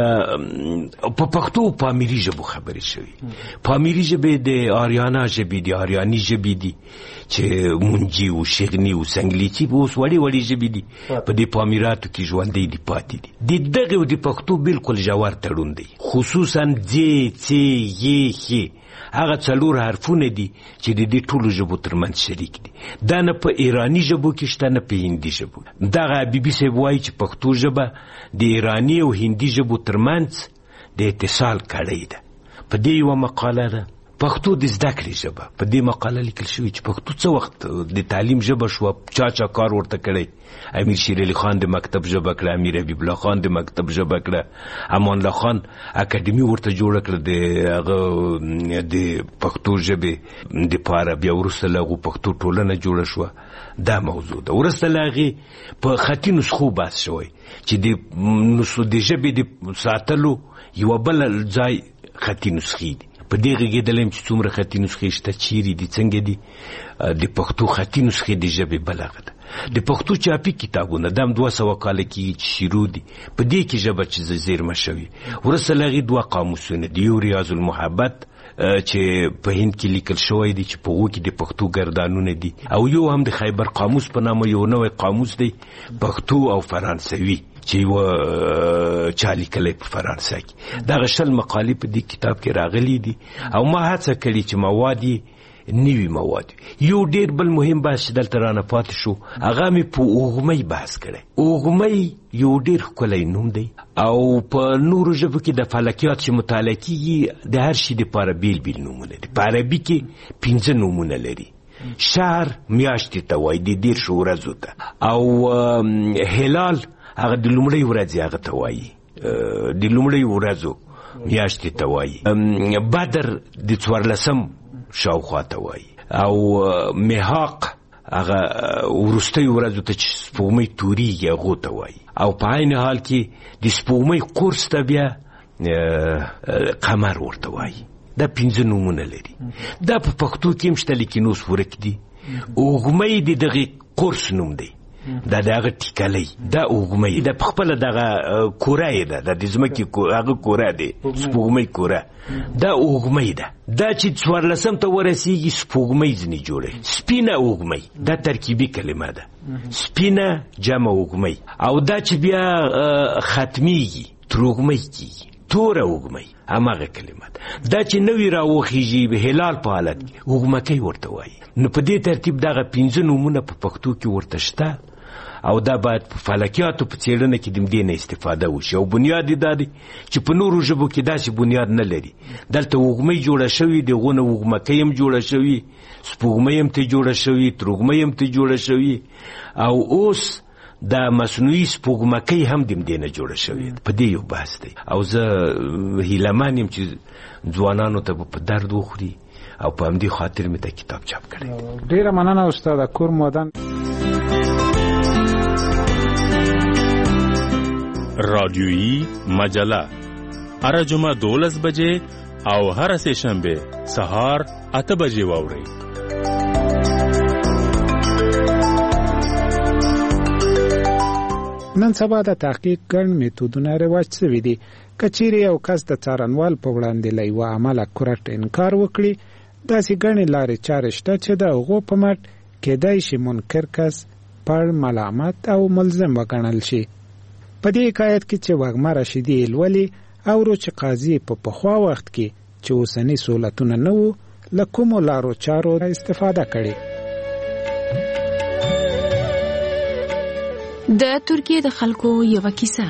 په پښتو او پامیري ژبو خبرې شوي. پامیري ژبې د آریانا ژبې دي، آریاني ژبې دي چې منجي او شغني او سنګلیچي به اوس وړې وړې ژبې دي په دې پامیراتو کې ژوندۍ دي پاتې دي. د دغې او د پښتو بالکل ژور تړون دی، خصوصا ځې څې یې ښې هغه څلور حرفونه دي چې د دې ټولو ژبو ترمنځ شریک دي. دا نه په ایراني ژبو کې شته نه په هندي ژبو. دغه حبیبي صاحب وایي چې پښتو ژبه د ایراني او هندي ژبو ترمنځ د اتصال کړۍ ده. په دې یوه مقاله ده پښتو د زده کړې ژبه. په دې مقاله لیکل شوي چې پښتو څه وخت د تعلیم ژبه شوه، چا چا کار ورته کړی. امیر شیر علي خان د مکتب ژبه کړه، امیر حبیب الله خان د مکتب ژبه کړه، امان الله خان اکاډمي ورته جوړه کړه د هغه د پښتو ژبې دپاره. بیا وروسته له هغو پښتو ټولنه جوړه شوه. دا موضوع ده. وروسته له هغې په خطي نسخو بحث شوی چې د ژبې د ساتلو یوه بله ځای خطي نسخې دي. په دې غږېدلی یم چې څومره خطي نسخې شته، چیرې دي، څنګه دي. د پښتو خطي نسخې د ژبې بله هغه ده. د پښتو چاپي کتابونه دا هم دوه سوه کاله کېږي چې شروع دي. په دې کې ژبه چې زیرمه شوې. وروسته له هغې دوه قاموسونه دي، یو ریاض المحبت چې په هند کې لیکل شوی دی چې په هغو کې د پښتو ګردانونه دي او یو هم د خیبر قاموس په نامه یو نوی قاموس دی پښتو او فرانسوي چې یوه چا لیکلی په فرانسه کې دغه شل مقالې په دې کتاب کې راغلي دي او ما هڅه کړې چې مواد یې نوي مواد یو ډېر بل مهم بحث چې دلته رانه پاتې شو هغه مې په اوغمۍ بحث کړی. اوغمۍ یو ډېر ښکلی نوم دی او په نورو ژبو کې د فلکیات چې مطالعه کېږي د هر شي دپاره بیل بیل نومونه دي. په عربي کې پنځه نومونه لري. شهر میاشتې ته وایي د دېرشو ورځو ته او هلال هغه د لومړۍ ورځې هغه ته وایي د لومړۍ ورځو میاشتې ته وایي. بدر د څوارلسم شاوخوا ته وایي او محاق هغه وروستۍ ورځو ته چې سپوږمۍ تورېږي هغو ته وایي او په عین حال کې د سپوږمۍ قرص ته بیا قمر ورته وایي. دا پنځه نومونه لري. دا په پښتو کې هم شته لیکن اوس ورک دي. اوغمۍ د دغې قرص نوم دی دا دغه ټیکلی دا اوغمۍ د پخپله دغه کوره یې ده د ځمکې هغه کوره دی سپوږمۍ کوره دا اوغمۍ ده. دا چې څوارلسم ته ورسېږي سپوږمۍ ځینې جوړوي. سپینه اوغمۍ دا ترکیبي کلمه ده. سپینه جمع اوغمۍ او دا چې بیا ختمیږي تروغمۍ کېږي توره اوغمۍ هماغه کلمه ده. دا چې نوی راوخیږي هلال په حالت کې اوغمکۍ ورته وایي. نو په دې ترتیب دغه پنځه نومونه په پښتو کې ورته شته او دا باید په فلکیاتو په څېړنه کې د دې نه استفاده وشي او بنیاد یې دا دی چې په نورو ژبو کې داسې بنیاد نه لري. دلته اوغمۍ جوړه شوې د هغو نه اوغمکۍ هم جوړه شوې سپوږمۍ هم ترې جوړه شوې تروږمۍ هم ترې جوړه شوې او اوس دا مصنوعي سپوږمکۍ هم د دې نه جوړه شوې. په دې یو بحث دی او زه هیلهمن یم چې ځوانانو ته به په درد وخوري او په همدې خاطر مې دا کتاب چاپ کړی. ډېره مننه استاد کور مودان. رادیویی مجله هر جمعه دولس بجې او هر سه شنبه سهار اته بجې واورئ. نن سبا د تحقیق ګڼ میتودونه رواج شوي دي. که چیرې یو کس د څارنوال په وړاندې له یوه عمله کورټ انکار وکړي داسې ګڼې لارې چارې شته چې د هغو په مټ کیدای شي منکر کس پړ ملامت او ملزم وګڼل شي. په دې حکایت کې چې وږمه رشیدي لولي اورو چې قاضي په پخوا وخت کې چې اوسني سهولتونه نه وو له کومو لارو چارو استفاده کړې. د ترکیه د خلکو یوه کیسه.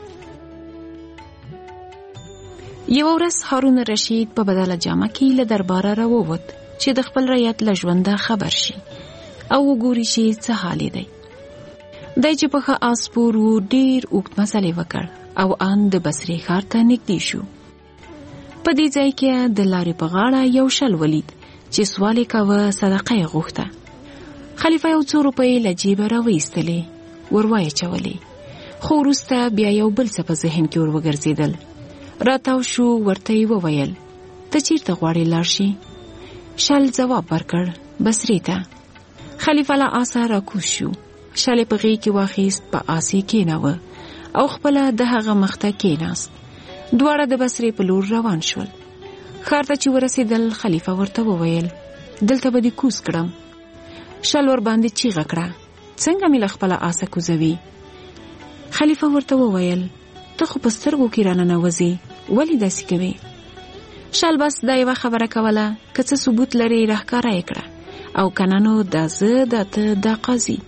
یو ورځ هارون رشید په بدله جامه کې له درباره راووت چې د خپل رعیت له ژونده خبر شي او وګوري چې څه حال دی. دی چې په ښه آس سپور و ډېر اوږد مزل یې وکړ او ان د بصرې ښار ته نږدې شو. په دې ځای کې د لارې په غاړه یو شل ولید چې سوال یې کاوه صدقه یې غوښته. خلیفه یو څو روپۍ له جیبه راویستلې ور واچولې خو وروسته بیا یو بل څه په ذهن کې ور وګرځېدل. راتاو شو ورته یې وویل ته چیرته غواړې لاړ شي؟ شل ځواب ورکړ بصرې ته. خلیفه له آسه راکوز شو. شل یې په غېږ کې واخیست په آس یې کېناوه او خپله د هغه مخته کېناست. دواړه د بصرې په لور روان شول. ښار ته چې ورسېدل خلیفه ورته وویل دلته به دې کوز کړم. شل ور باندې چیغه کړه څنګه مې له خپله آسه کوزوي؟ خلیفه ورته وویل ته خو په سترګو کې راننوځې ولې داسې کوې؟ شل بس دا یوه خبره کوله که څه ثبوت لري راښکاره یې کړه او کنه نو دا زه دا ته دا قاضي.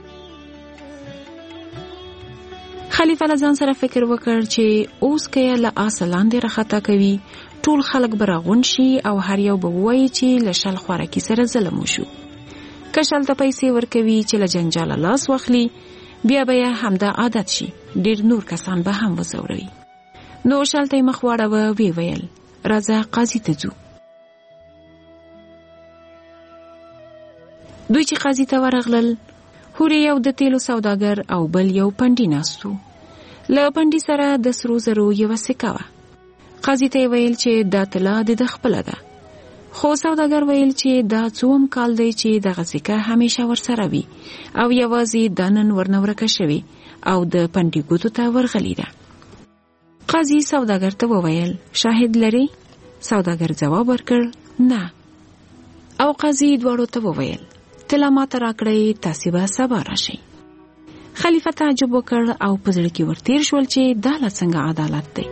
خلیفه له ځان سره فکر وکړ چې اوس که یې له آسه لاندې راښکته کوي ټول خلک به راغونډ شي او هر یو به ووایي چې له شل خوارکي سره ظلم وشو. که شل ته پیسې ورکوي چې له جنجاله لاس واخلي بیا به یې همدا عادت شي ډېر نور کسان به هم وځوروي. نو شل ته یې مخ واړوه ویې ویل راځه قاضي ته ځو. دوی چې قاضي ته ورغلل هورې یو د تیلو سوداګر او بل یو پنډي ناست و. له پنډي سره د سرو زرو یوه سکه وه. قاضي ته یې ویل چې دا طلا د ده خپله ده. خو سوداګر ویل چې دا څوم کال دی چې دغه سکه همیشه ورسره وي او یوازې دا نن ورنه ورکه شوې او د پنډي ګوتو ته ورغلې ده. قاضي سوداګر ته وویل شاهد لري؟ سوداګر جواب ورکړ نه. او قاضي دواړو ته وویل طلا ماته راکړئ، تاسې به سبا راشئ. خلیفه تعجب وکړ او په زړه کې ورتیر شول چې دا لا څنګه عدالت دی.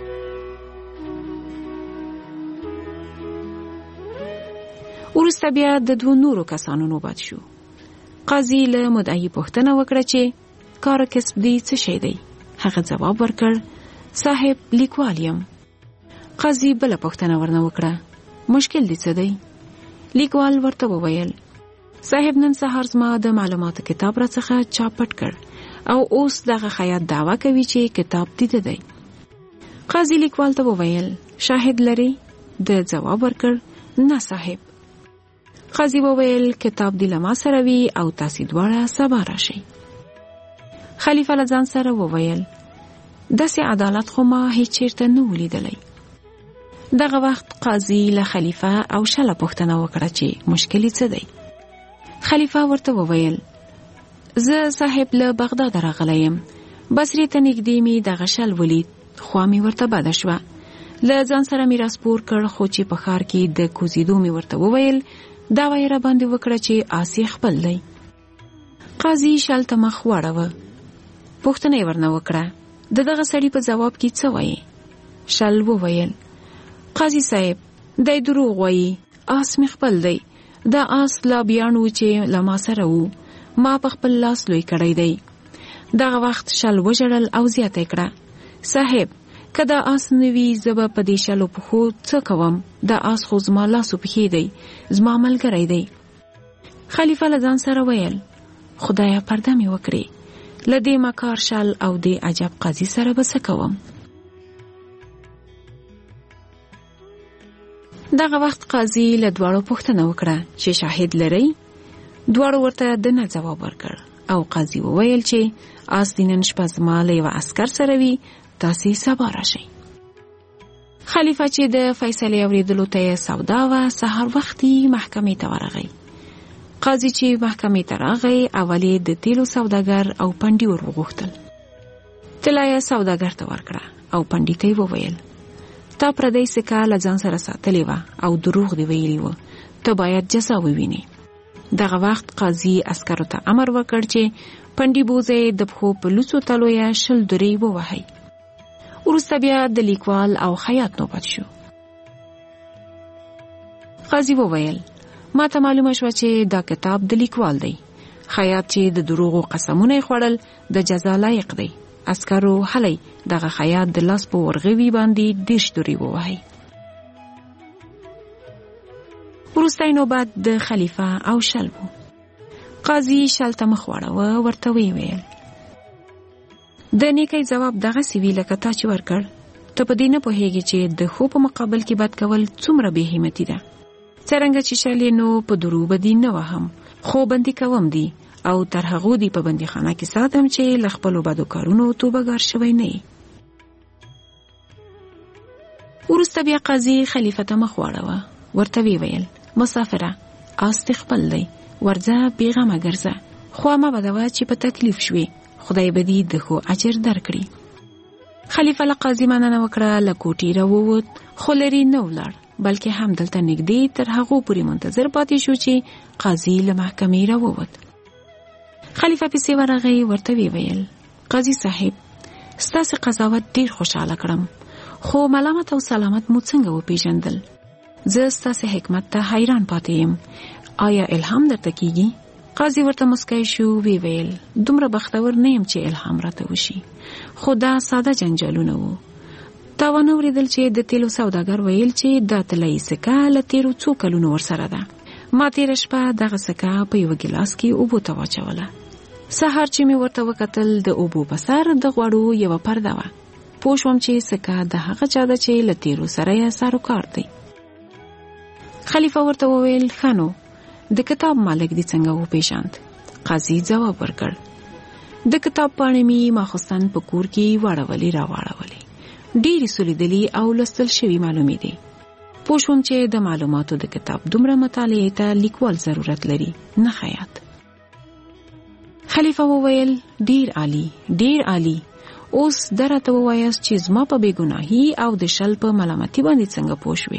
وروسته بیا د دوه نورو کسانو نوبت شو. قاضي له مدعي پوښتنه وکړه چې کار کسب دی څه شی دی؟ هغه جواب ورکړ صاحب لیکوال یم. قاضي بله پوښتنه ورنه وکړه مشکل دی څه دی؟ لیکوال ورته وویل صاحب نن سهار زما د معلوماتو کتاب را څخه چاپټ کړ او اوس دغه خیاط دعوه کوي چې کتاب دیده دی. قاضي لیکوال ته وویل شاهد لري؟ د جواب ورکړ نه صاحب. قاضي وویل کتاب دی له ما سره وي او تاسې دواړه سبا راشئ. خلیفه له ځان سره وویل داسې عدالت خو ما هیڅ چیرته نه و لیدلی. دغه وخت قاضي له خلیفه او شله پوښتنه وکړه چې مشکل څه دی؟ خلیفه ورته وویل زه صاحب له بغداد راغلی یم. بصرې ته نږدې مې دغه شل ولید، خوا مې ورته بده شوه. له ځان سره مې راسپور کړ، خو چې په ښار کې د کوزیدو مې ورته وویل دا وایي را باندې وکړه چې آس یې خپل دی. قاضي شل ته مخ واړوه. پوښتنه یې ورنه وکړه د دغه سړي په جواب کې څه وایي؟ شل وویل قاضي صاحب دی دروغ وایي، آس مې خپل دی. دا آس لا بیان و چې له ما سره وو، ما په خپل لاس لوی کړی دی. دغه وخت شل وژړل او زیاته کړه صاحب که دا آس نه وي زه به په دې شلو پښو څه کوم؟ دا آس خو زما لاسو پښې دی، زما ملګری دی. خلیفه له ځان سره ویل خدایه پرده مې وکړې، له دې مکار شل او دې عجب قاضي سره به څه کوم؟ دغه وخت قاضي له دواړو پوښتنه وکړه چې شاهد لرئ؟ دواړو ورته د نه جواب ورکړ او قاضي وویل چې آس دې نن شپه زما له یوه عسکر سره وي، تاسې سبا راشئ. خلیفه چې د فیصلې اورېدلو ته یې سودا وه، سهار وختي محکمې ته ورغی. قاضي چې محکمې ته راغی اول یې د تیلو سوداګر او پنډي ور وغوښتل. طلا یې سوداګر ته ورکړه او پنډي ته یې وویل تا پردی سکه له ځان سره ساتلې وه او دروغ دې ویلي وه، ته باید جزا ووینې. دغه وخت قاضي عسکرو ته امر وکړ چې پنډي بوزه د پښو په لوڅو تلو یې شل درې ووهئ. وروسته بیا د لیکوال او خیاط نوبت شو. قاضي وویل ما ته معلومه شوه چې دا کتاب د لیکوال دی. خیاط چې د دروغو قسمونه یې خوړل د جزا لایق دی. عسکرو هلی دغه خیاط د لاس په ورغوي باندې دیرش درې ووهئ. وروستی نوبت د خلیفه او شل و. قاضي شل ته مخ واړوه، ورته ویې ویل د نیکۍ جواب دغسې وي لکه تا چې ورکړ. ته په دې نه پوهېږې چې د ښو په مقابل کې بد کول څومره بې همتي ده. څرنګه چې شل یې نو په درو بدي نه وهم، خو بندي کوم دي او تر هغو دی په بندیخانه کې ساتم چې له خپلو بدو کارونو توبهګار شوی نه یې. وروسته بیا قاضي خلیفه ته مخ واړوه، ورته ویې ویل مسافره آس دې خپل دی، ورځه بېغمه ګرځه، خوا مه بدوه چې په تکلیف شوې، خدای به دې د ښو اجر درکړي. خلیفه له قاضي مننه وکړه، له کوټې راووت، خو لرې نه ولاړ بلکې همدلته نږدې تر هغو پورې منتظر پاتې شو چې قاضي له محکمې راووت. خلیفه پسې ورغی، ورته ویې ویل قاضي صاحب ستاسې قضاوت ډېر خوشحاله کړم، خو ملامت او سلامت مو څنګه وپېژندل؟ زه ستاسې حکمت ته حیران پاتې یم، آیا الهام درته کیږي؟ قاضي ورته مسکی شو، وی ویل دومره بختور نه یم چې الهام راته وشي، خو دا ساده جنجالونه وو. تا ونه اورېدل چې د تیلو سوداګر ویل چې دا طلایي سکه له تیرو څو کلونو ورسره ده. ما تېره شپه دغه سکه په یوه ګیلاس کې اوبو ته واچوله. سهار چې مې ورته وکتل د اوبو په سر د غوړو یوه پرده وه. پوه شوم چې سکه د هغه چا ده چې له تیرو سره یې سروکار دی. خلیفه ورته وویل ښه نو د کتاب مالک دې څنګه وپېژاند؟ قاضي ځواب ورکړ د کتاب پاڼې مې ماخوستن په کور کې واړولې راواړولې، ډېرې سولیدلې او لوستل شوي معلومې دي. پوه شوم چې د معلوماتو د کتاب دومره مطالعې ته لیکوال ضرورت لري نه خیاط. خلیفه وویل ډېر عالی ډېر عالی، اوس درته ووایاست چې زما په بېګناهي او د شل په ملامتي باندې څنګه پوه شوې.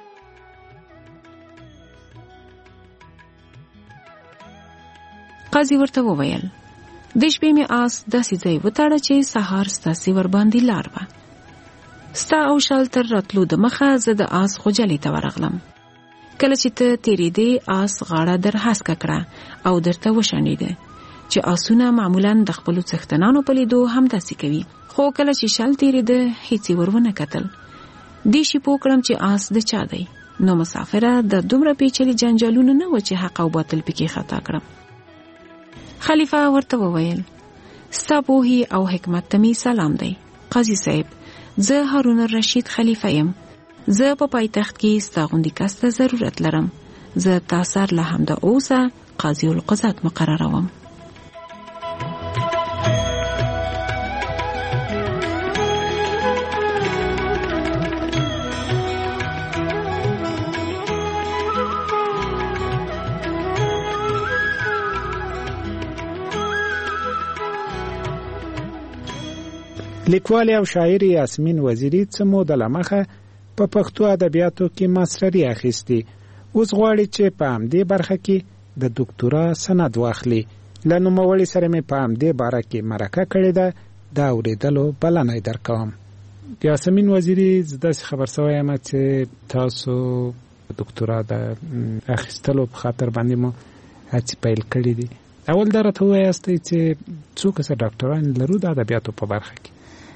قاضي ورته وویل د شپې مې آس داسې ځای وتاړه چې سهار ستاسې ورباندې لار وه. ستا او شل تر راتلو د مخه زه د آس خوجلې ته ورغلم. کله چې ته تېرېدې آس غاړه در هسکه کړه او درته وشڼېده چې آسونه معمولا د خپلو څښتنانو په لیدو همداسې کوي. خو کله چې شل تېرېده هیڅ یې ور ونه کتل. دې شي پوه کړم چې آس د چا دی. نو مسافره د دومره پیچلي جنجالونه نه و چې حق او باطل پکې خطا کړم. خلیفه ورته وویل ستا پوهې او حکمت ته می سلام دی. قاضي صاحب زه هارون الرشید خلیفه یم. زه په پایتخت کې ستا غوندې کس ته ضرورت لرم. زه تا سر له همدا اوسه قاضي القضات مقرروم. لیکوال او شاعر یاسمین وزیری څه موده لمخه په پښتو ادبیاتو کې ماستري اخیستی. اوس غواړي چې په همدې برخه کې د ډاکټرا سند واخلي. له نوموړي سره مې په همدې باره کې مرکه کړې ده. دا اورېدلو بلنه یې درکوم. یاسمین وزیری زه داسې خبر شوی یم چې تاسو ډاکټرا د اخیستلو په خاطر باندې مو هڅې پیل کړې دي. اول دا راته ووایاست چې څو کسه ډاکټران لرو د ادبیاتو په برخه کې؟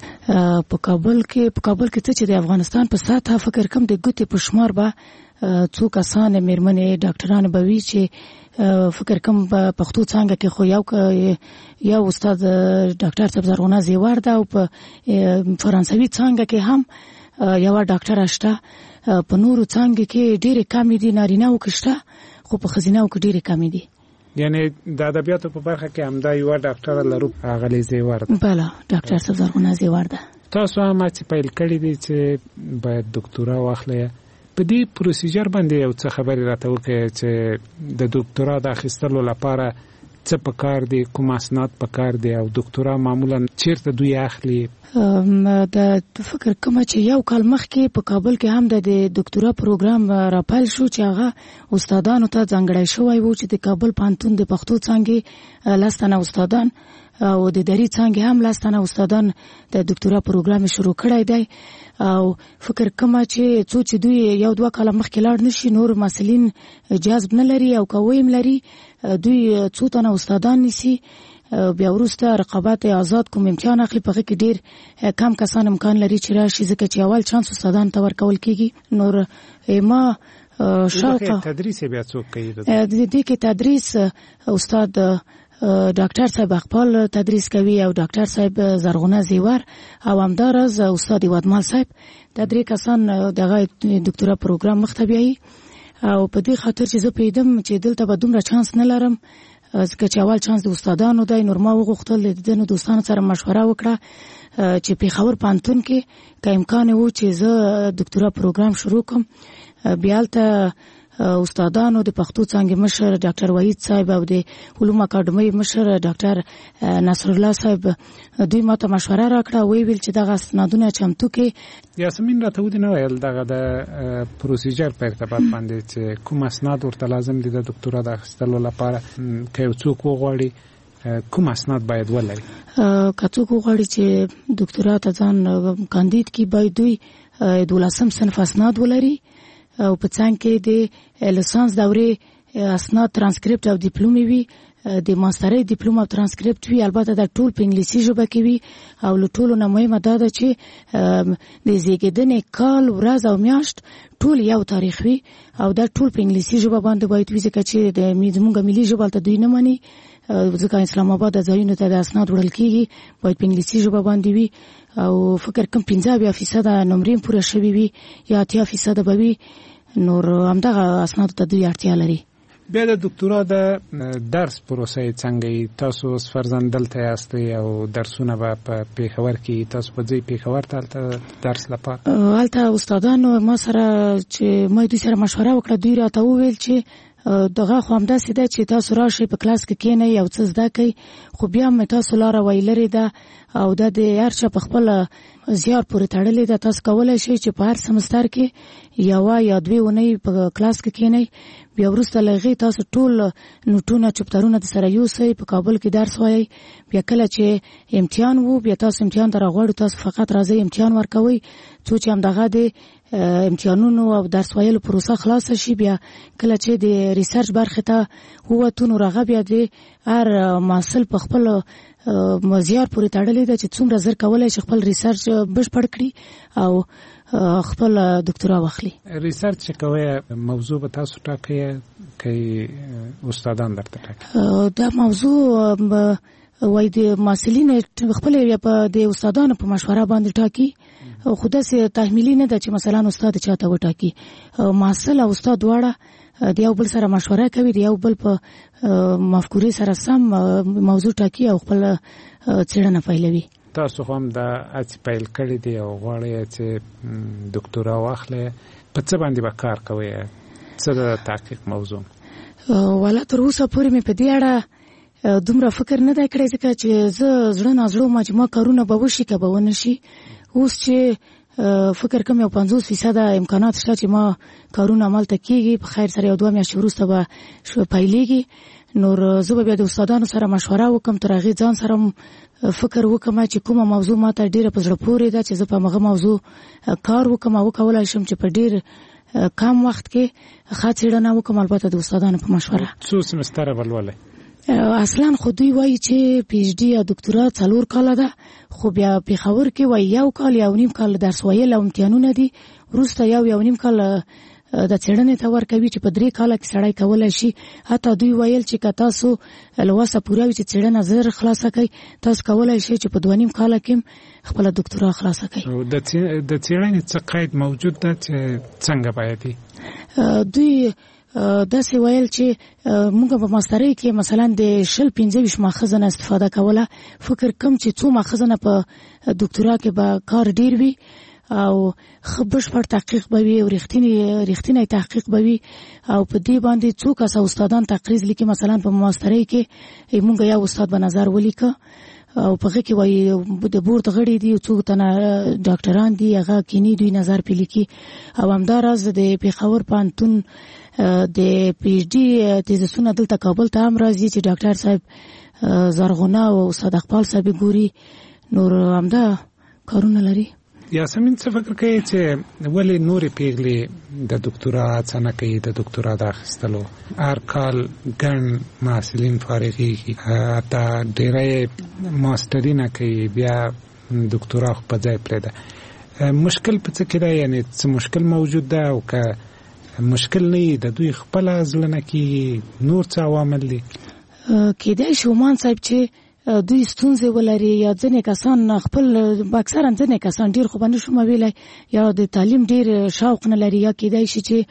په کابل کې په کابل کې څه چې د افغانستان په ساته فکر کم د ګوتې په شمار به څو کسان میرمنې ډاکټران به وي چې فکر کم په پښتو څنګه کې خو یو یو استاد ډاکټر صاحب زرغونه زیوار ده او په فرانسوي څنګه کې هم یو ډاکټر شته. په نورو څنګه کې ډېرې کمې دي، نارینه او کشته، خو په ښځینه او کې ډېرې کمې دي. یعنی د ادبیاتو په برخه کې همدا یو ډاکټر لرو هغه زیوار ده. بله ډاکټر صاحب زرغونه زیوار ده. تاسو هم چې پیل کړی دي چې باید ډاکټرا واخلئ. په دې پروسیجر باندې یو څه خبرې راته وکړئ چې د ډاکټرا د اخیستلو لپاره څه پکار دي، کوم اسناد پکار دي او ډاکټرا معمولا چیرته دوی اخلي؟ د فکر کوم چې یو کال مخکې په کابل کې هم د ډاکټرا پروګرام راپیل شو چې هغه استادانو ته ځانګړی شوی و چې د کابل پوهنتون د پښتو څانګې لس تنه استادان او د دري څانګې هم لس تنه استادان د ډاکټرا پروګرام شروع کړی دی. او فکر کوم چې څو چې دوی یو دوه کاله مخکې لاړ نشي نور مسلین جذب نه لري او کویم لري دوی څو تنه استادان نیسي بیا وروسته رقابت آزاد کوم امتحان اخلي. په هغه کې ډیر کم کسان امکان لري چې راشي ځکه چې اول چانس استادان ته ورکول کیږي. نور ما شاوخوا تدریس بیا څوک کوي؟ د دې کې تدریس استاد ډاکټر صاحب خپل تدریس کوي او ډاکټر صاحب زرغونه زیوار او همدارز استاد وادمال صاحب. دا درې کسان دغه ډاکټرا پروګرام مخته بیایي او په دې خاطر چې زه پیدم چې دلته به دومره چانس نه لرم ځکه چې اول چانس د استادانو دی. نور ما وغوښتل د دې دوستانو سره مشوره وکړه چې پېښور پوهنتون کې که امکان وو چې زه ډاکټرا پروګرام شروع کوم. بیا هلته استادانو د پښتو څانګې مشر ډاکټر وحید صاحب او د علوم اکاډمۍ مشر ډاکټر نصر الله صاحب دوی ماته مشوره راکړه. وی ویل چې دغه اسنادونه چمتو کې. یاسمین راته ودی نه ویل دغه د پروسیجر په ارتباط باندې چې کوم اسناد ورته لازم دي د ډاکټرا د اخیستلو لپاره که یو څوک وغواړي کوم اسناد باید ولري؟ که څوک وغواړي چې ډاکټرا ته ځان کاندید کی باید دوی دولسم صنف اسناد ولري او په څنګ کې د لیسانس دورې اسناد ترانسکریپټ او ډیپلومې وي. د ماسترۍ ډیپلوم او ترانسکریپټ وي. البته دا ټول په انګلیسي ژبه کې وي او له ټولو نه مهمه دا ده چې د زیږیدنې کال ورځ او میاشت ټول یو تاریخ وي او دا ټول په انګلیسي ژبه باندې باید وي ځکه چې د زموږ ملي ژبه هلته دوی نه مني. ځکه اسلام آباد د ځایونو ته د اسناد وړل کېږي باید په انګلیسي ژبه باندې وي او فکر کوم پنځه اویا فیصده نمرې پوره شوي وي یا اتیا فیصده به وي. نور همدغه اسنادو ته دوی اړتیا لري. بیا د ډاکټرا د درس پروسه څنګه تاسو فرضاً دلته یاستئ او درسونه به په پېښور کې تاسو په ځای پېښور ته درس لپاره؟ هلته استادانو ما سره چې ما دوی سره مشوره وکړه دوی راته وویل چې دغه خو همداسې ده چې تاسو راشئ په کلاس کې کښېنئ او څه زده کوئ خو بیا هم تاسو لاره ویلرې ده او د هر چا په خپل زیار پورې تړلې ده. تاسو کولای شئ چې په هر سمستر کې یو یا دوه ونې په کلاس کې کېنئ، بیا وروسته لغې تاسو ټول نوټونه چپټرونه د سره یوسئ، په کابل کې درس وایي، بیا کله چې امتحان وو بیا تاسو امتحان ته راغواړئ، تاسو فقط راځئ امتحان ورکوئ، څو چې همدغه د امتحانونو او درس ویلو پروسه خلاصه شي. بیا کله چې د ریسرچ برخه ته ووتو نو راغه بیا د هر محصل په خپل مزیار پورې تړلې ده چې څومره زر کولای شي خپل ریسرچ بشپړ کړي او خپل ډاکټرا واخلي. ریسرچ کوي موضوع به تاسو ټاکئ کوي استادان درته ټاکي؟ دا موضوع وای د محصلین خپل په د استادانو په مشوره باندې ټاکي، خو داسې تحمیلي نه ده چې مثلا استاد چاته وټاکي. محصل او استاد دواړه د یو بل سره مشوره کوي، د یو بل په مفکورې سره سم موضوع ټاکي او خپل څېړنه پیلوي. تاسو هم دا اڅ پیل کړی دی او غواړئ چې ډاکټرا واخلئ، په څه باندې به کار کوئ؟ څه د تحقیق موضوع؟ والا تر اوسه پورې مې په دې اړه دومره فکر نه دی کړی، ځکه چې زه زړه نازړه ما چې ما کارونه به وشي که به ونه شي. اوس چې فکر کوم یو پنځوس فیصده امکانات شته چې ما کارونه عملته کېږي، په خیر سره یو دوه میاشتې وروسته به پیلېږي. نور زه به بیا د استادانو سره مشوره وکړم، تر هغې ځان سره فکر وکړم چې کومه موضوع ما ته ډېره په زړه پورې ده چې زه په همغه موضوع کار وکړم او وکولای شم چې په ډېر کم وخت کې ښه څېړنه وکړم، البته د استادانو په مشوره. څو سمستره به لولئ؟ اصلا خو دوی وایي چې پی ایچ ډي یا ډاکټرا څلور کاله ده، خو بیا پېښور کې وایي یو کال یو نیم کال درس ویل او امتحانونه دي، وروسته یو یو نیم کال د څېړنې ته ورکوي چې په درې کاله کې سړی کولی شي. حتی دوی ویل چې که تاسو له وسه پوره وي چې څېړنه زر خلاصه کوي، تاسو کولی شئ چې په دوه نیم کاله کې خپله ډاکټرا خلاصه کوي. د څېړنې څه قید موجود ده چې څنګه باید وي؟ دوی داسې ویل چې موږ په ماسترۍ کې مثلا د شل پنځه ویشت ماخذ نه استفاده کوله. فکر کوم چې څو ماخذ نه په ډاکټرا کې به کار ډیر وي او بشپړ تحقیق به وي او رښتینی رښتینی تحقیق به وي او په دې باندې څو کسه استادان تقریض لیکي. مثلا په ماسترۍ کې موږ یو استاد به نظر ولیکه او په هغه کې وایي د بورډ غړي دي، څو تنه ډاکټران دي، هغه کینی دوی نظر پیلیکي. او همداراز د پېښور پوهنتون د پی ایچ ډي تیزسونه دلته کابل ته هم راځي چې ډاکټر صاحب زرغونه او استاد اقبال صاحب ګوري. نور همدا کارونه لري. یاسمین څه فکر کوي چې ولې نورې پیغلې د ډاکټرا هڅه نه کوي د ډاکټرا د اخیستلو؟ هر کال ګڼ محصلین فارغېږي، حتی ډېری ماسټري نه کوي، بیا ډاکټرا خو په ځای پرېږده. مشکل په څه کې دی؟ یعنې څه مشکل موجود ده؟ او که مشکل نه وي د دوی خپله زړه نه کېږي، نور څه عوامل دي؟ کېدای شي عمان صاحب چې دوی ستونزې ولري یا ځینې کسان خپل اکثرا ځینې کسان ډېر خو به نه شم ویلی یا د تعلیم ډېر شوق نه لري، یا کېدای شي چې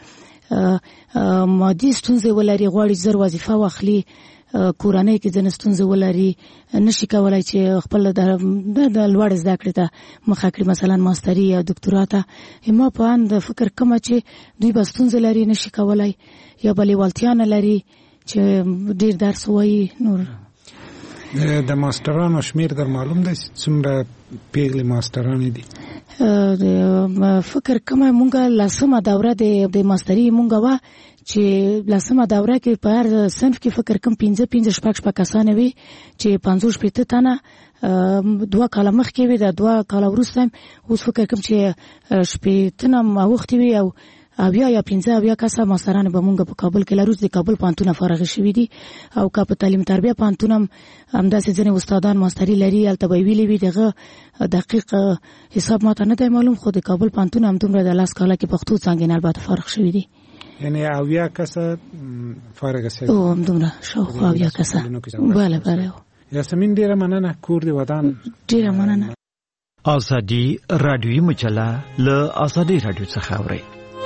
مادي ستونزې ولري، غواړي زر وظیفه واخلي، کورنۍ کې ځینې ستونزې ولري، نشي کولی چې خپل د لوړ زده کړې ته مخه کړي، مثلا ماستري یا ډاکټرا ته. ما په اند فکر کومه چې دوی به ستونزې لري، نشي کولی، یا به لیوالتیا نه لري چې ډېر درس ووایي. نور د ماسترانو شمیر در معلوم دی څومره پیغلې ماسترانې دي؟ فکر کومه مونږ لسمه دوره د ماستري مونږ وه چې لسمه دوره کې په هر صنف کې فکر کوم پنځه پنځه شپږ شپږ کسانې وي چې پنځوس شپېته تنه دوه کاله مخکې وي، د دوه کاله وروسته اوس فکر کوم چې شپېته نه اوښتې وي او اویا یا پنځه اویا کسه ماستران به مونږ په کابل کې لرو. د کابل پوهنتون فارغ شوي دي او که په تعلیم تربیه پوهنتون هم همداسې ځینې استادان ماستري لري، هلته به یې ویلي وي. دغه دقیق حساب ماته نه دی معلوم، خو د کابل پوهنتون همدومره د لس کاله کې پښتو څانګې نه البته فارغ شوي دي. یعنی اویا کسه فارغ شوي او همدومره شاوخوا اویا کسه. بله بله. یاسمین ډېره مننه، کور دې ودان. ډېره مننه. ازادي راډیویي مجله له ازادي راډیو څخه اورئ.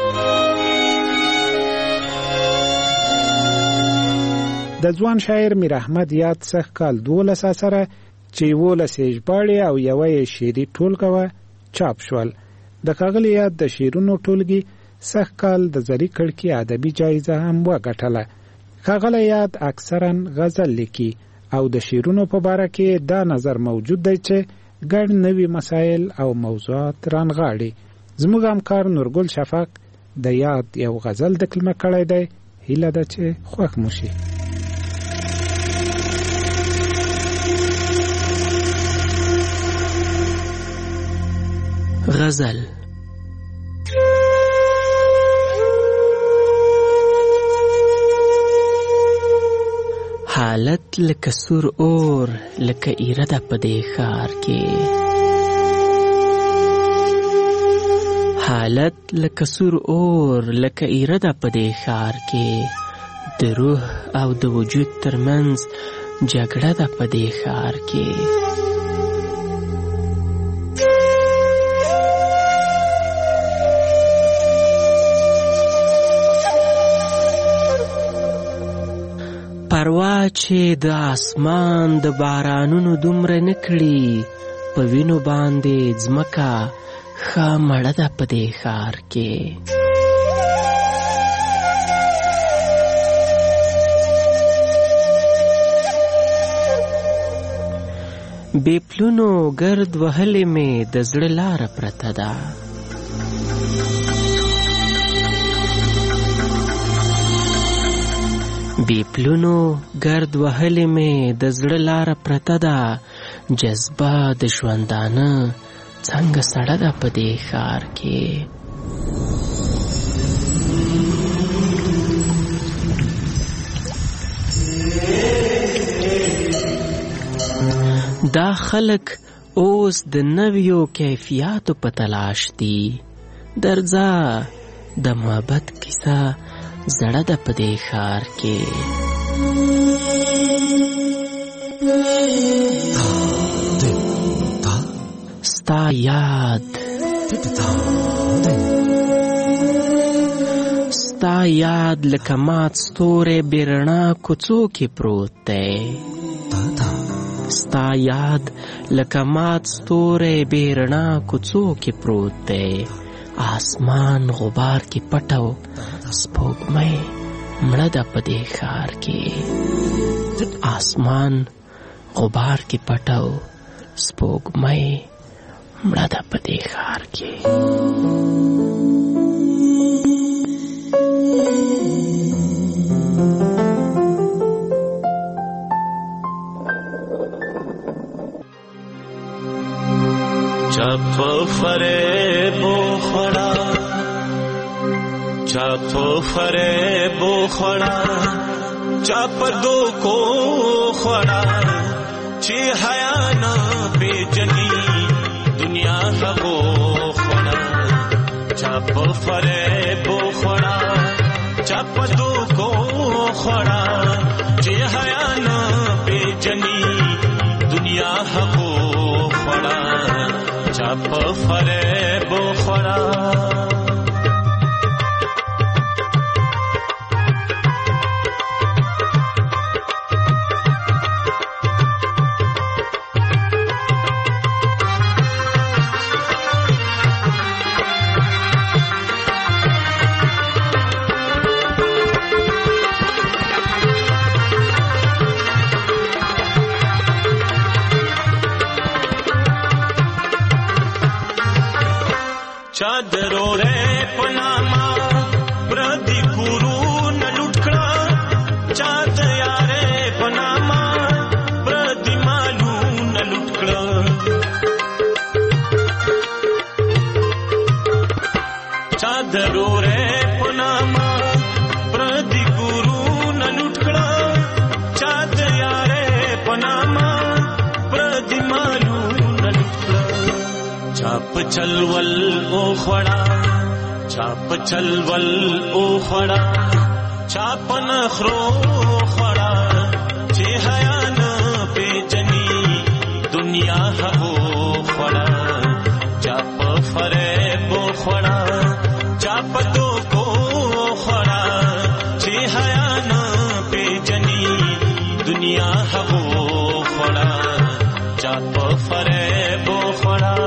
د ځوان شاعر میر احمد یاد سږ کال دولس اثره چې یولس یې ژباړې او یوه یې شعري ټولګه وه چاپ شول. د ښاغلي یاد د شعرونو ټولګي سږ کال د زري کړکي ادبي جایزه هم وګټله. ښاغلی یاد اکثرا غزل لیکي او د شعرونو په باره کې دا نظر موجود دی چې ګڼ نوي مسایل او موضوعات رانغاړي. زموږ همکار نورګل شفق د یاد یو غزل د کلمه کړی دی. هیله ده چې خوښ مو شي. غزل. حالت لکه سور اور لکه ایره ده په دې ښار کې، حالت لکه سور اور لکه ایره ده په دې ښار کې، د روح او د وجود ترمنځ جګړه ده په دې ښار کې. پروا چې د اسمان د بارانونو دومره نه کړي، په وینو باندې ځمکه ښه مړه ده په دې ښار کې. بې پلونو ګرد وهلې مې د زړه لاره پرته ده، بې پلونو ګرد وهلې مې د زړه لاره پرته ده، جذبه د ژوندانه څنګه سړه ده په دې ښار کې. دا خلک اوس د نویو کیفیاتو په تلاش دي، درځه د محبت کیسه زړه ده په دې ښار کې. ستا یاد ستا یاد لکه مات ستوری بې رڼا کوڅو کې پروت دی، ستا یاد لکه مات ستوری بې رڼا کوڅو کې پروت دی. آسمان غبار کې پټو سپوږمۍ مړه ده په دې ښار کې، آسمان غبار کې پټو سپوږمۍ مړه ده په دې ښار کې. چا په فریب وخوړه، چا په فریب وخوړه، چا په دوکو وخوړه، چې حیا نه پیژني دنیا هغو وخوړه. چا په فریب وخوړه، چا په دوکو وخوړه، چې حیا نه پیژني دنیا هغو وخوړه. چا په فریب وخوړه، چا دروړې پناما پردي کورونه لوټ کړه، چا د یارې پناما پردي مالونه لوټ کړه. چا دروړې پناما پردي کورونه لوټ کړه، چا د یارې پناما پردي مالونه لوټ کړه. چاپ چلول او خړا، چاپ چلول او خړا، چاپ نخرو خړا، چې حیا نه پیژني دنیا هغو خړا. چاپ فریب خړا، چاپ دوکو خړا، چې حیا نه پیژني دنیا هغو خړا. چاپ فریب خړا،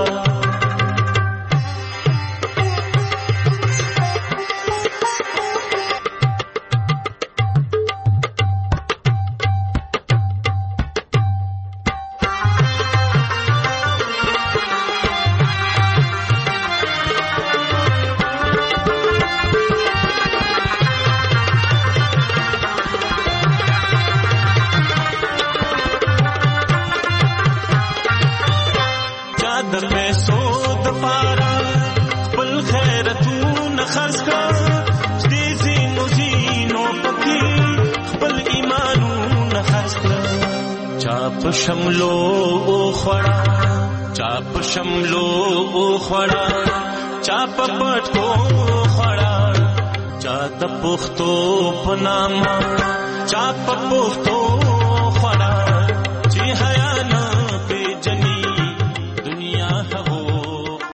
پیسو د پاره خپل خیرتونه خرڅ کړه دې زینو زینو پکې خپل ایمانونه خرڅ کړه چا په شملو خوړه چا په شملو خوړه چا په پټکو خوړه چا د پښتو په نامه چا په پښتو